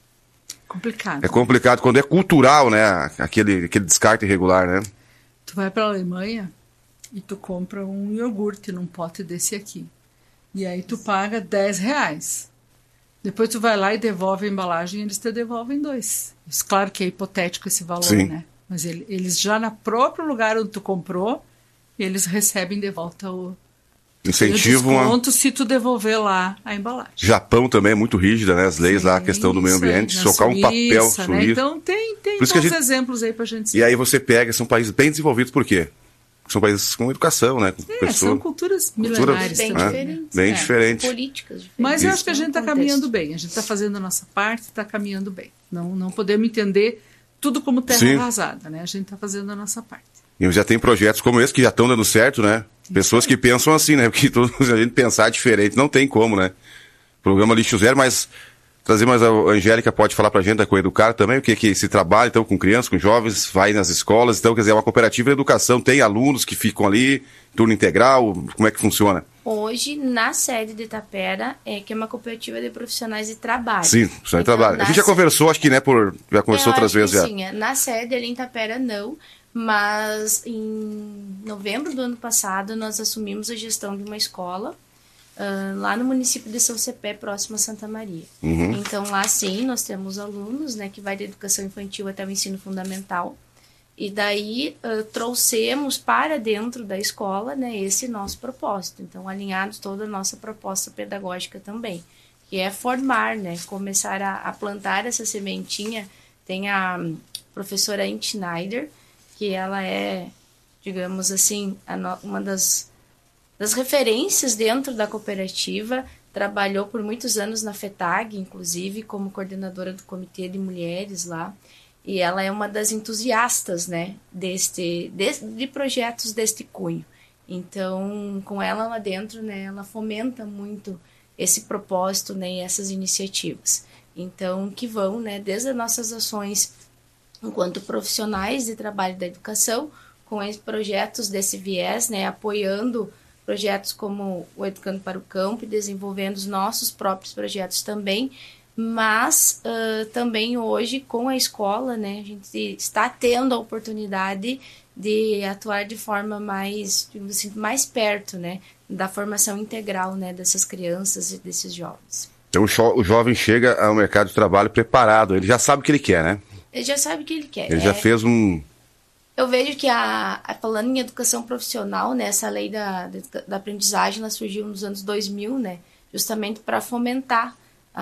complicado. É complicado quando é cultural, né? Aquele, aquele descarte irregular, né? Tu vai para a Alemanha e tu compra um iogurte num pote desse aqui. E aí tu paga dez reais. Depois tu vai lá e devolve a embalagem e eles te devolvem dois. Isso, claro que é hipotético esse valor, Sim. né? Mas ele, eles já no próprio lugar onde tu comprou, eles recebem de volta o, incentivo, o desconto uma... se tu devolver lá a embalagem. Japão também é muito rígida, né? As leis Sim, lá, a questão do meio ambiente, socar um papel suíço. Né? Então tem, tem bons gente... exemplos aí pra gente E aí você pega, são países bem desenvolvidos, por quê? São países com educação, né? Com é, pessoa... são culturas milenares. Bem também. diferentes. Bem é. diferentes. Políticas diferentes. Mas Isso. eu acho que a gente está caminhando bem. A gente está fazendo a nossa parte, está caminhando bem. Não, não podemos entender tudo como terra Sim. arrasada, né? A gente está fazendo a nossa parte. E já tem projetos como esse que já estão dando certo, né? Pessoas que pensam assim, né? Porque todo, a gente pensar diferente não tem como, né? Programa Lixo Zero, mas... Trazer mais a Angélica, pode falar pra gente da Coeducar também, o que que se trabalha, então, com crianças, com jovens, vai nas escolas, então, quer dizer, é uma cooperativa de educação, tem alunos que ficam ali, turno integral, como é que funciona? Hoje, na sede de Itapera, é que é uma cooperativa de profissionais de trabalho. Sim, profissionais de então, trabalho. A gente já conversou, acho que, né, por, já conversou outras vezes já. Sim, na sede ali em Itapera não, mas em novembro do ano passado nós assumimos a gestão de uma escola, Uh, lá no município de São Cepé, próximo a Santa Maria. Uhum. Então, lá sim, nós temos alunos, né, que vai da educação infantil até o ensino fundamental. E daí uh, trouxemos para dentro da escola, né, esse nosso propósito. Então, alinhados toda a nossa proposta pedagógica também, que é formar, né, começar a, a plantar essa sementinha. Tem a professora Ain Schneider, que ela é, digamos assim, a no, uma das, das referências dentro da cooperativa. Trabalhou por muitos anos na FETAG, inclusive, como coordenadora do Comitê de Mulheres lá. E ela é uma das entusiastas, né, deste, de, de projetos deste cunho. Então, com ela lá dentro, né, ela fomenta muito esse propósito, né, e essas iniciativas. Então, que vão, né, desde as nossas ações enquanto profissionais de trabalho da educação, com esses projetos desse viés, né, apoiando projetos como o Educando para o Campo e desenvolvendo os nossos próprios projetos também, mas uh, também hoje com a escola, né, a gente está tendo a oportunidade de atuar de forma mais, digamos assim, mais perto, né, da formação integral, né, dessas crianças e desses jovens. Então o, jo- o jovem chega ao mercado de trabalho preparado, ele já sabe o que ele quer, né? Ele já sabe o que ele quer. Ele é... já fez um... Eu vejo que, a, a, falando em educação profissional, né, essa lei da, da aprendizagem, ela surgiu nos anos dois mil, né, justamente para fomentar,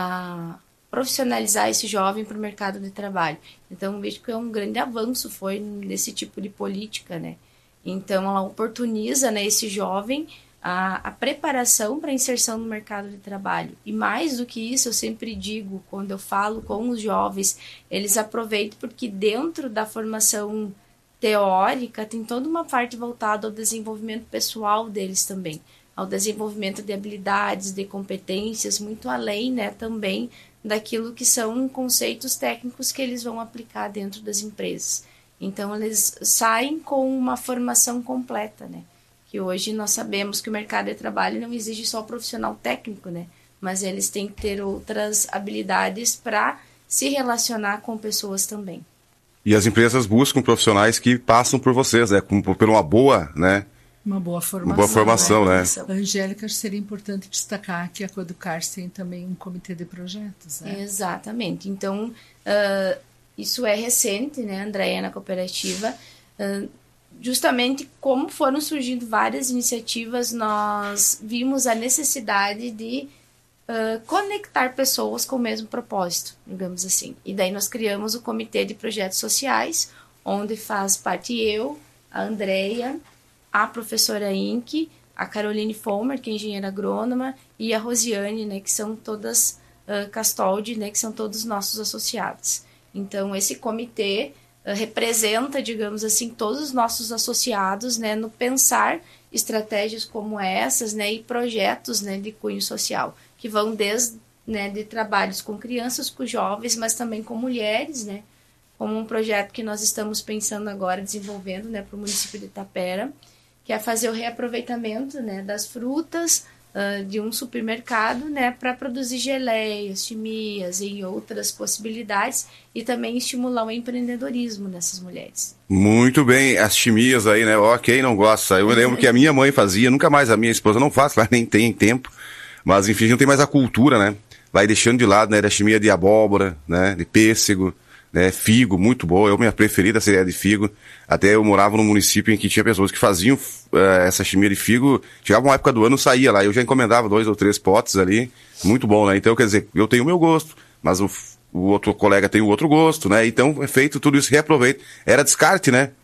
a profissionalizar esse jovem para o mercado de trabalho. Então, eu vejo que é um grande avanço foi nesse tipo de política, né. Então, ela oportuniza, né, esse jovem a, a preparação para a inserção no mercado de trabalho. E mais do que isso, eu sempre digo, quando eu falo com os jovens, eles aproveitam porque dentro da formação teórica, tem toda uma parte voltada ao desenvolvimento pessoal deles também, ao desenvolvimento de habilidades, de competências, muito além, né, também daquilo que são conceitos técnicos que eles vão aplicar dentro das empresas. Então, eles saem com uma formação completa, né, que hoje nós sabemos que o mercado de trabalho não exige só o profissional técnico, né, mas eles têm que ter outras habilidades para se relacionar com pessoas também. E as empresas buscam profissionais que passam por vocês, né? Por, por uma boa, né? Uma boa formação. Uma boa formação, né? né? Angélica, seria importante destacar que a Coeducar tem também um comitê de projetos, né? Exatamente. Então, uh, isso é recente, né, Andréia, na cooperativa. Uh, justamente como foram surgindo várias iniciativas, nós vimos a necessidade de Uh, conectar pessoas com o mesmo propósito, digamos assim. E daí nós criamos o Comitê de Projetos Sociais, onde faz parte eu, a Andréia, a professora Inke, a Caroline Fomer, que é engenheira agrônoma, e a Rosiane, né, que são todas uh, Castoldi, né, que são todos nossos associados. Então, esse comitê uh, representa, digamos assim, todos os nossos associados, né, no pensar estratégias como essas, né, e projetos, né, de cunho social, que vão desde, né, de trabalhos com crianças, com jovens, mas também com mulheres, né, como um projeto que nós estamos pensando agora, desenvolvendo, né, para o município de Itapera, que é fazer o reaproveitamento, né, das frutas uh, de um supermercado, né, para produzir geleias, chimias e outras possibilidades, e também estimular o empreendedorismo nessas mulheres. Muito bem, as chimias aí, né, ó, quem não gosta, eu me lembro que a minha mãe fazia, nunca mais a minha esposa não faz, mas nem tem tempo. Mas, enfim, não tem mais a cultura, né? Vai deixando de lado, né? Da chimia de abóbora, né? De pêssego, né? Figo, muito boa. Eu, minha preferida seria de figo. Até eu morava num município em que tinha pessoas que faziam uh, essa chimia de figo. Chegava uma época do ano, saía lá. Eu já encomendava dois ou três potes ali. Muito bom, né? Então, quer dizer, eu tenho o meu gosto, mas o, o outro colega tem o outro gosto, né? Então, é feito tudo isso, reaproveita. Era descarte, né?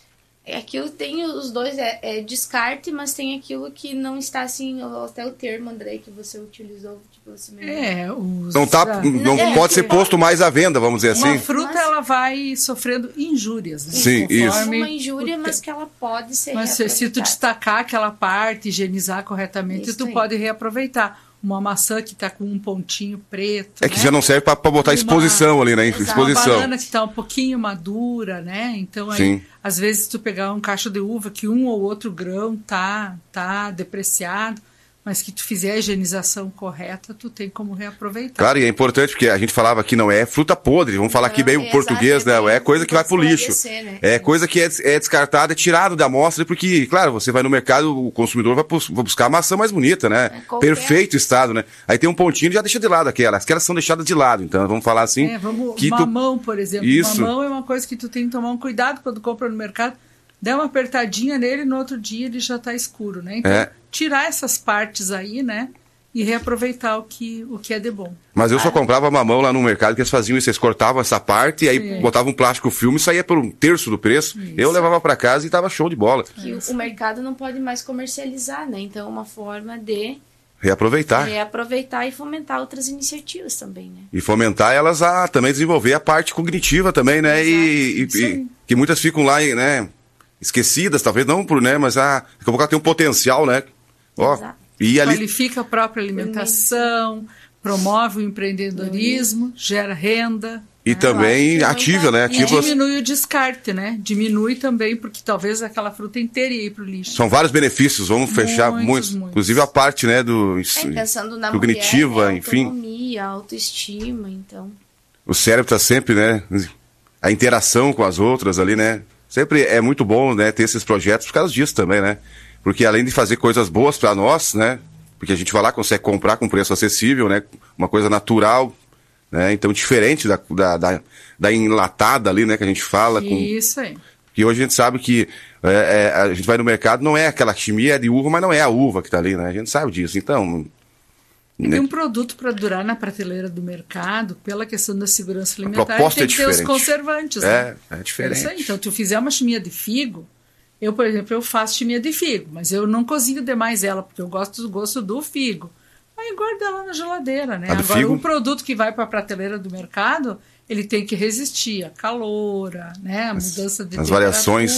Aquilo tem os dois, é, é descarte, mas tem aquilo que não está assim, até o termo, André, que você utilizou, tipo assim mesmo. É, os... Não, tá, não é, pode ser é, posto mais à venda, vamos dizer uma assim. Uma fruta, mas... ela vai sofrendo injúrias, né? Sim, Conforme isso. uma injúria, mas que ela pode ser Mas se tu destacar aquela parte, higienizar corretamente, isso tu aí. Pode reaproveitar. Uma maçã que está com um pontinho preto. É que né? já não serve para botar uma... exposição ali, né? Exato. Exposição. Uma banana que está um pouquinho madura, né? Então, aí, Sim. às vezes, tu pegar um cacho de uva que um ou outro grão tá, tá depreciado, mas que tu fizer a higienização correta, tu tem como reaproveitar. Claro, e é importante, porque a gente falava que não é fruta podre, vamos falar aqui bem o português, né? É coisa que vai pro lixo. Né? É coisa que é, é descartada, é tirada da amostra, porque, claro, você vai no mercado, o consumidor vai, vai buscar a maçã mais bonita, né? É perfeito estado, né? Aí tem um pontinho e já deixa de lado aquelas. Aquelas são deixadas de lado, então vamos falar assim. É, vamos, que mamão, tu... por exemplo. Isso. Mamão é uma coisa que tu tem que tomar um cuidado quando compra no mercado. Dá uma apertadinha nele, no outro dia ele já está escuro, né? Então, é. tirar essas partes aí, né? E reaproveitar o que, o que é de bom. Mas eu só comprava mamão lá no mercado, que eles faziam isso, eles cortavam essa parte, e aí Sim. botavam um plástico filme e saía por um terço do preço. Isso. Eu levava para casa e tava show de bola. Que o, o mercado não pode mais comercializar, né? Então, uma forma de... Reaproveitar. Reaproveitar e fomentar outras iniciativas também, né? E fomentar elas a também desenvolver a parte cognitiva também, né? E, e, e que muitas ficam lá, né? Esquecidas, talvez não por, né? Mas a, daqui a pouco ela tem um potencial, né? Ó, Exato. E ali... Qualifica a própria alimentação, promove o empreendedorismo, uhum. gera renda. E né? também ativa, né? Ativa... E diminui o descarte, né? Diminui também, porque talvez aquela fruta inteira ia ir para o lixo. São vários benefícios, vamos muitos, fechar muitos, muitos. Inclusive a parte, né, do... É, pensando na cognitiva, mulher, né, enfim. Autonomia, autoestima, então... O cérebro está sempre, né? A interação com as outras ali, né? Sempre é muito bom, né, ter esses projetos por causa disso também, né? Porque além de fazer coisas boas para nós, né? Porque a gente vai lá, consegue comprar com preço acessível, né? Uma coisa natural, né? Então, diferente da, da, da, da enlatada ali, né? Que a gente fala. Com... Isso aí. Que hoje a gente sabe que é, é, a gente vai no mercado, não é aquela chimia de uva, mas não é a uva que está ali, né? A gente sabe disso. Então... E tem um produto para durar na prateleira do mercado, pela questão da segurança alimentar, a proposta tem é que diferente. ter os conservantes. É, né? é diferente. É isso aí. Então, tu fizer uma chimia de figo, eu, por exemplo, eu faço chimia de figo, mas eu não cozinho demais ela, porque eu gosto do gosto do figo. Aí guarda ela na geladeira, né? Agora, figo? Um produto que vai para a prateleira do mercado, ele tem que resistir a calor, né? A mudança de as temperatura. Variações.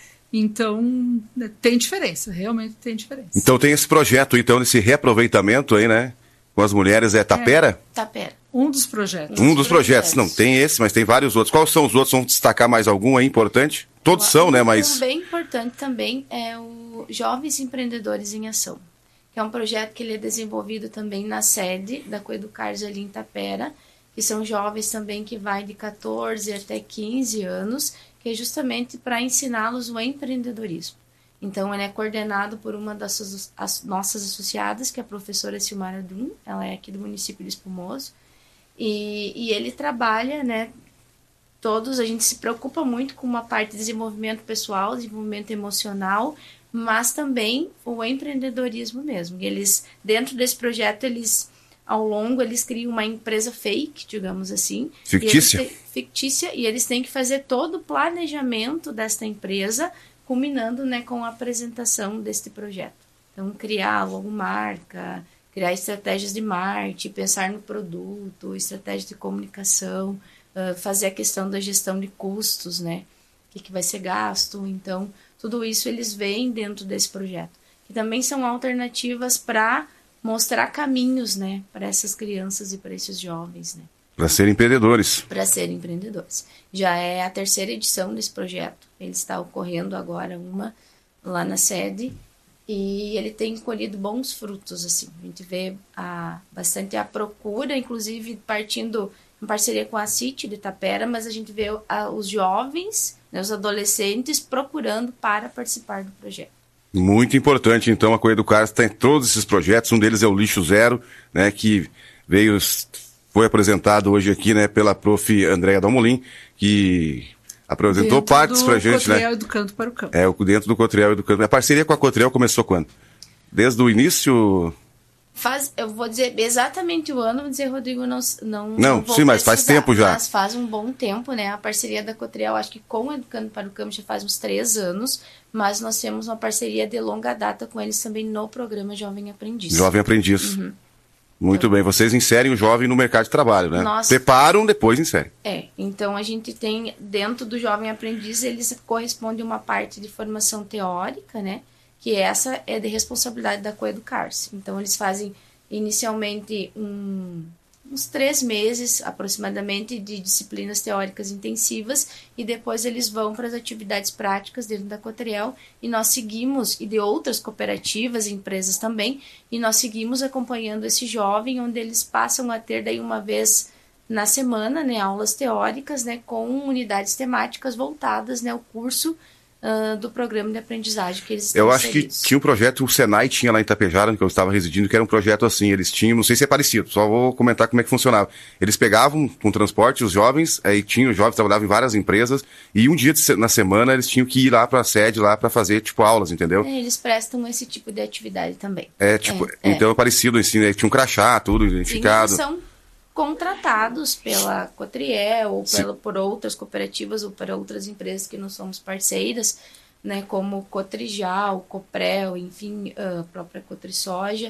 Então, tem diferença, realmente tem diferença. Então tem esse projeto, então, desse reaproveitamento aí, né? Com as mulheres, é Tapera? É, Tapera. Um dos projetos. Um dos projetos. Não, tem esse, mas tem vários outros. Quais são os outros? Vamos destacar mais algum aí importante? Todos são, né? Mas... Um bem importante também é o Jovens Empreendedores em Ação, que é um projeto que ele é desenvolvido também na sede da Coeducars ali em Tapera, que são jovens também que vai de catorze até quinze anos, que é justamente para ensiná-los o empreendedorismo. Então, ele é coordenado por uma das as nossas associadas, que é a professora Silmara Dum, ela é aqui do município de Espumoso, e, e ele trabalha, né, todos, a gente se preocupa muito com uma parte de desenvolvimento pessoal, desenvolvimento emocional, mas também o empreendedorismo mesmo. E eles, dentro desse projeto, eles, ao longo, eles criam uma empresa fake, digamos assim. Fictícia? E têm, fictícia, e eles têm que fazer todo o planejamento desta empresa, culminando, né, com a apresentação deste projeto. Então, criar logomarca, criar estratégias de marketing, pensar no produto, estratégia de comunicação, uh, fazer a questão da gestão de custos, né, o que, que vai ser gasto. Então, tudo isso eles veem dentro desse projeto. Que também são alternativas para mostrar caminhos, né, para essas crianças e para esses jovens, né. Para serem empreendedores. Para serem empreendedores. Já é a terceira edição desse projeto. Ele está ocorrendo agora uma lá na sede e ele tem colhido bons frutos, assim. A gente vê a, bastante a procura, inclusive partindo em parceria com a CIT de Tapera, mas a gente vê a, os jovens, né, os adolescentes procurando para participar do projeto. Muito importante, então, a Coeducars tem todos esses projetos. Um deles é o Lixo Zero, né, que veio... Foi apresentado hoje aqui, né, pela prof Andréia Dalmolin, que apresentou dentro partes pra gente, né? Dentro do Cotriel Educando para o Campo. É, dentro do Cotriel Educando. A parceria com a Cotriel começou quando? Desde o início? Faz, eu vou dizer exatamente o ano, vou dizer, Rodrigo, não Não, não, não vou sim, mas faz tempo já. Mas faz um bom tempo, né? A parceria da Cotriel, acho que com o Educando para o Campo já faz uns três anos, mas nós temos uma parceria de longa data com eles também no programa Jovem Aprendiz. Jovem Aprendiz. Uhum. Muito bem, vocês inserem o jovem no mercado de trabalho, né? Nós... Preparam, depois inserem. É, então a gente tem, dentro do Jovem Aprendiz, eles correspondem a uma parte de formação teórica, né? Que essa é de responsabilidade da Coeducars. Então eles fazem inicialmente um, uns três meses aproximadamente de disciplinas teóricas intensivas e depois eles vão para as atividades práticas dentro da Cotriel e nós seguimos, e de outras cooperativas e empresas também, e nós seguimos acompanhando esse jovem, onde eles passam a ter daí uma vez na semana, né, aulas teóricas, né, com unidades temáticas voltadas, né, ao curso Uh, do programa de aprendizagem que eles estão Eu acho inseridos. que tinha um projeto, o Senai tinha lá em Itapejara, que eu estava residindo, que era um projeto assim, eles tinham, não sei se é parecido, só vou comentar como é que funcionava. Eles pegavam com transporte os jovens, aí tinham os jovens, trabalhavam em várias empresas, e um dia de, na semana eles tinham que ir lá para a sede, lá para fazer, tipo, aulas, entendeu? É, eles prestam esse tipo de atividade também. É, tipo, é, então é. é parecido, assim, né? Tinha um crachá, tudo identificado. Sim, eles são contratados pela Cotriel, ou pela, por outras cooperativas, ou por outras empresas que não somos parceiras, né, como Cotrijal, Coprel, enfim, a própria Cotrisoja,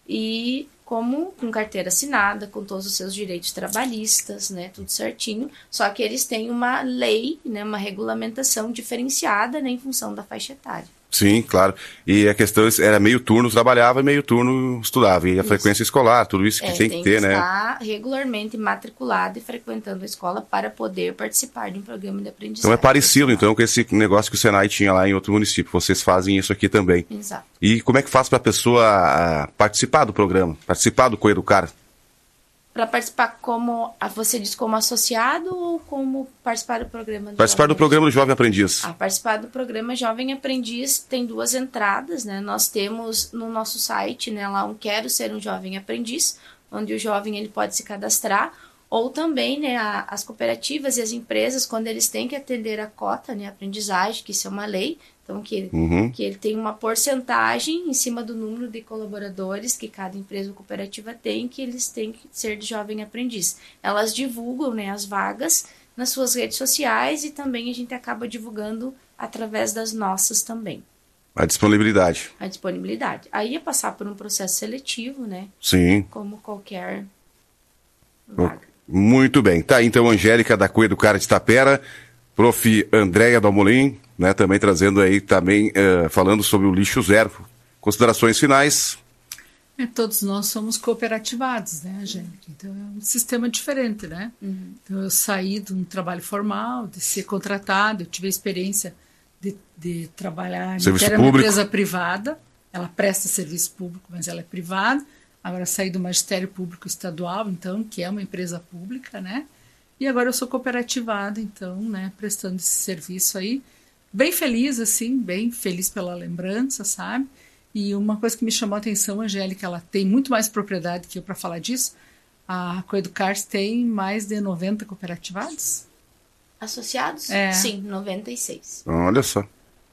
e como com carteira assinada, com todos os seus direitos trabalhistas, né, tudo certinho, só que eles têm uma lei, né, uma regulamentação diferenciada, né, em função da faixa etária. Sim, claro. E a questão era meio turno trabalhava e meio turno estudava. E a isso. frequência escolar, tudo isso que é, tem, tem que ter, que né? estar regularmente matriculado e frequentando a escola para poder participar de um programa de aprendizagem. Então é parecido, então, com esse negócio que o Senai tinha lá em outro município. Vocês fazem isso aqui também. Exato. E como é que faz para a pessoa participar do programa? Participar do Coeducar? Para participar como, você diz como associado ou como participar do programa do Participar Jovem do programa do Jovem Aprendiz. Ah, participar do programa Jovem Aprendiz tem duas entradas, né? Nós temos no nosso site, né, lá um Quero Ser um Jovem Aprendiz, onde o jovem ele pode se cadastrar, ou também, né, a, as cooperativas e as empresas, quando eles têm que atender a cota, né, aprendizagem, que isso é uma lei, então que, uhum. que ele tem uma porcentagem em cima do número de colaboradores que cada empresa ou cooperativa tem, que eles têm que ser de jovem aprendiz. Elas divulgam, né, as vagas nas suas redes sociais e também a gente acaba divulgando através das nossas também. A disponibilidade. A disponibilidade. Aí é passar por um processo seletivo, né? Sim. Como qualquer vaga. Muito bem. Tá, então, Angélica da Coeducar de Tapera, prof. Andréia Dalmolin, né, também trazendo aí, também uh, falando sobre o lixo zero. Considerações finais? É, todos nós somos cooperativados, né, Angélica? Então é um sistema diferente, né? Uhum. Então eu saí de um trabalho formal, de ser contratado, eu tive a experiência de, de trabalhar em uma empresa privada, ela presta serviço público, mas ela é privada. Agora saí do Magistério Público Estadual, então, que é uma empresa pública, né? E agora eu sou cooperativada, então, né, prestando esse serviço aí. Bem feliz, assim, bem feliz pela lembrança, sabe? E uma coisa que me chamou a atenção, Angélica, ela tem muito mais propriedade que eu para falar disso. A Coeducar tem mais de noventa cooperativados. Associados? É. Sim, noventa e seis. Olha só.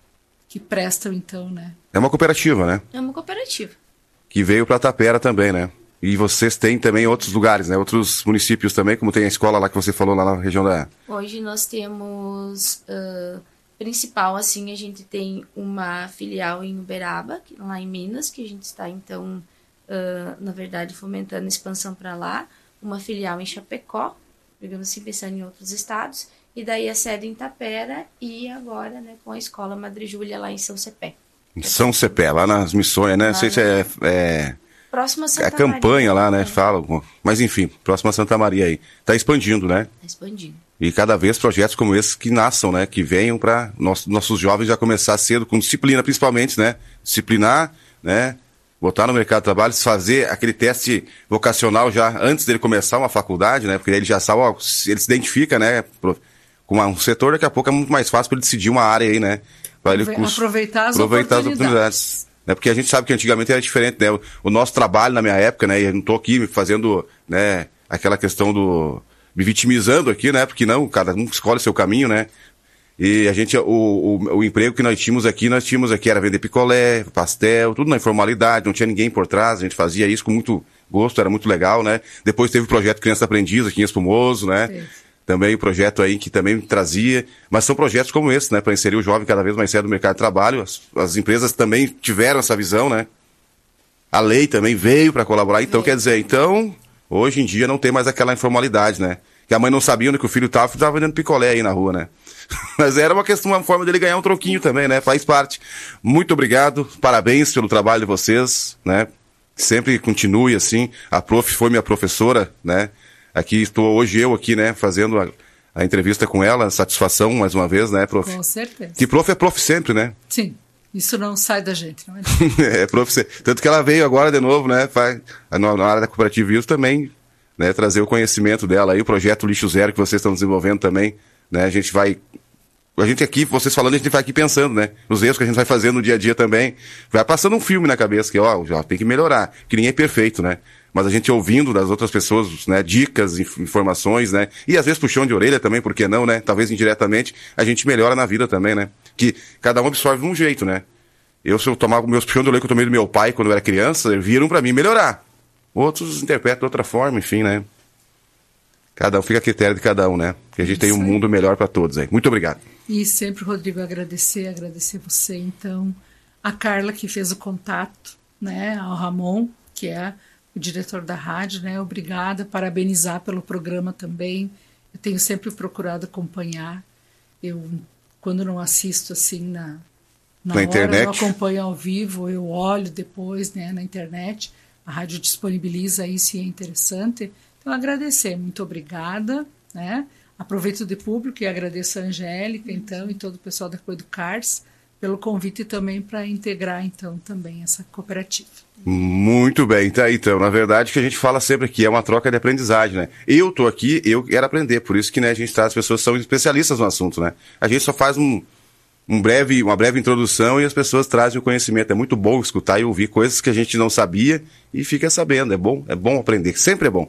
Que prestam, então, né? É uma cooperativa, né? É uma cooperativa. Que veio para Tapera também, né? E vocês têm também outros lugares, né? Outros municípios também, como tem a escola lá que você falou, lá na região da... Hoje nós temos, uh, principal, assim, a gente tem uma filial em Uberaba, lá em Minas, que a gente está, então, uh, na verdade, fomentando a expansão para lá. Uma filial em Chapecó, digamos assim, pensando em outros estados. E daí a sede em Tapera e agora, né, com a Escola Madre Júlia lá em São Cepé. Em São Cepé, lá nas Missões, né? Não sei se é... é... Próxima Santa a campanha Maria, lá, né? Fala, mas enfim, próxima Santa Maria aí. Tá expandindo, né? Tá expandindo. E cada vez projetos como esse que nasçam, né? Que venham para nossos, nossos jovens já começar cedo, com disciplina principalmente, né? Disciplinar, né? Botar no mercado de trabalho, fazer aquele teste vocacional já antes dele começar uma faculdade, né? Porque aí ele já sabe, ó, ele se identifica, né? Com um setor, daqui a pouco é muito mais fácil para ele decidir uma área aí, né? Para ele aproveitar as aproveitar oportunidades. As oportunidades. Né? Porque a gente sabe que antigamente era diferente, né? O, o nosso trabalho na minha época, né? E eu não estou aqui fazendo, né? Aquela questão do... me vitimizando aqui, né? Porque não, cada um escolhe seu caminho, né? E a gente, o, o, o emprego que nós tínhamos aqui, nós tínhamos aqui, era vender picolé, pastel, tudo na informalidade, não tinha ninguém por trás, a gente fazia isso com muito gosto, era muito legal, né? Depois teve o projeto Criança Aprendiz aqui em Espumoso, né? Sim. Também o projeto aí que também trazia, mas são projetos como esse, né? Para inserir o jovem cada vez mais cedo no mercado de trabalho, as, as empresas também tiveram essa visão, né? A lei também veio para colaborar, então, quer dizer, então, hoje em dia não tem mais aquela informalidade, né? Que a mãe não sabia onde que o filho estava, estava vendendo picolé aí na rua, né? Mas era uma questão, uma forma dele ganhar um troquinho também, né? Faz parte. Muito obrigado, parabéns pelo trabalho de vocês, né? sempre continue assim. A prof foi minha professora, né? Aqui estou hoje eu aqui, né, fazendo a, a entrevista com ela, satisfação mais uma vez, né, prof? Com certeza. Que prof é prof sempre, né? Sim, isso não sai da gente, não é? É prof sempre. Tanto que ela veio agora de novo, né, faz, na, na área da Cooperativa Wilson também, né, trazer o conhecimento dela aí, o projeto Lixo Zero que vocês estão desenvolvendo também, né, a gente vai... A gente aqui, vocês falando, a gente vai aqui pensando, né? Nos erros que a gente vai fazendo no dia a dia também. Vai passando um filme na cabeça, que, ó, já tem que melhorar. Que ninguém é perfeito, né? Mas a gente ouvindo das outras pessoas, né? Dicas, informações, né? E às vezes puxão de orelha também, por que não, né? Talvez indiretamente, a gente melhora na vida também, né? Que cada um absorve de um jeito, né? Eu, se eu tomava meus puxão de orelha que eu tomei do meu pai quando eu era criança, viram pra mim melhorar. Outros interpretam de outra forma, enfim, né? Cada um, fica a critério de cada um, né? Que a gente tem um mundo melhor para todos aí. Muito obrigado. E sempre, Rodrigo, agradecer, agradecer você, então, a Carla que fez o contato, né, ao Ramon, que é o diretor da rádio, né, obrigada, parabenizar pelo programa também. Eu tenho sempre procurado acompanhar. Eu, quando não assisto assim na, na, na hora, internet, eu acompanho ao vivo, eu olho depois, né, na internet. A rádio disponibiliza isso e é interessante. Então, agradecer, muito obrigada, né? Aproveito de público e agradeço a Angélica, então, e todo o pessoal da Coeducars pelo convite também para integrar, então, também essa cooperativa. Muito bem, tá, então, na verdade, que a gente fala sempre aqui, é uma troca de aprendizagem, né? Eu tô aqui, eu quero aprender, por isso que, né, a gente traz as pessoas que são especialistas no assunto, né? A gente só faz um, um breve, uma breve introdução e as pessoas trazem o conhecimento. É muito bom escutar e ouvir coisas que a gente não sabia e fica sabendo, é bom, é bom aprender, sempre é bom.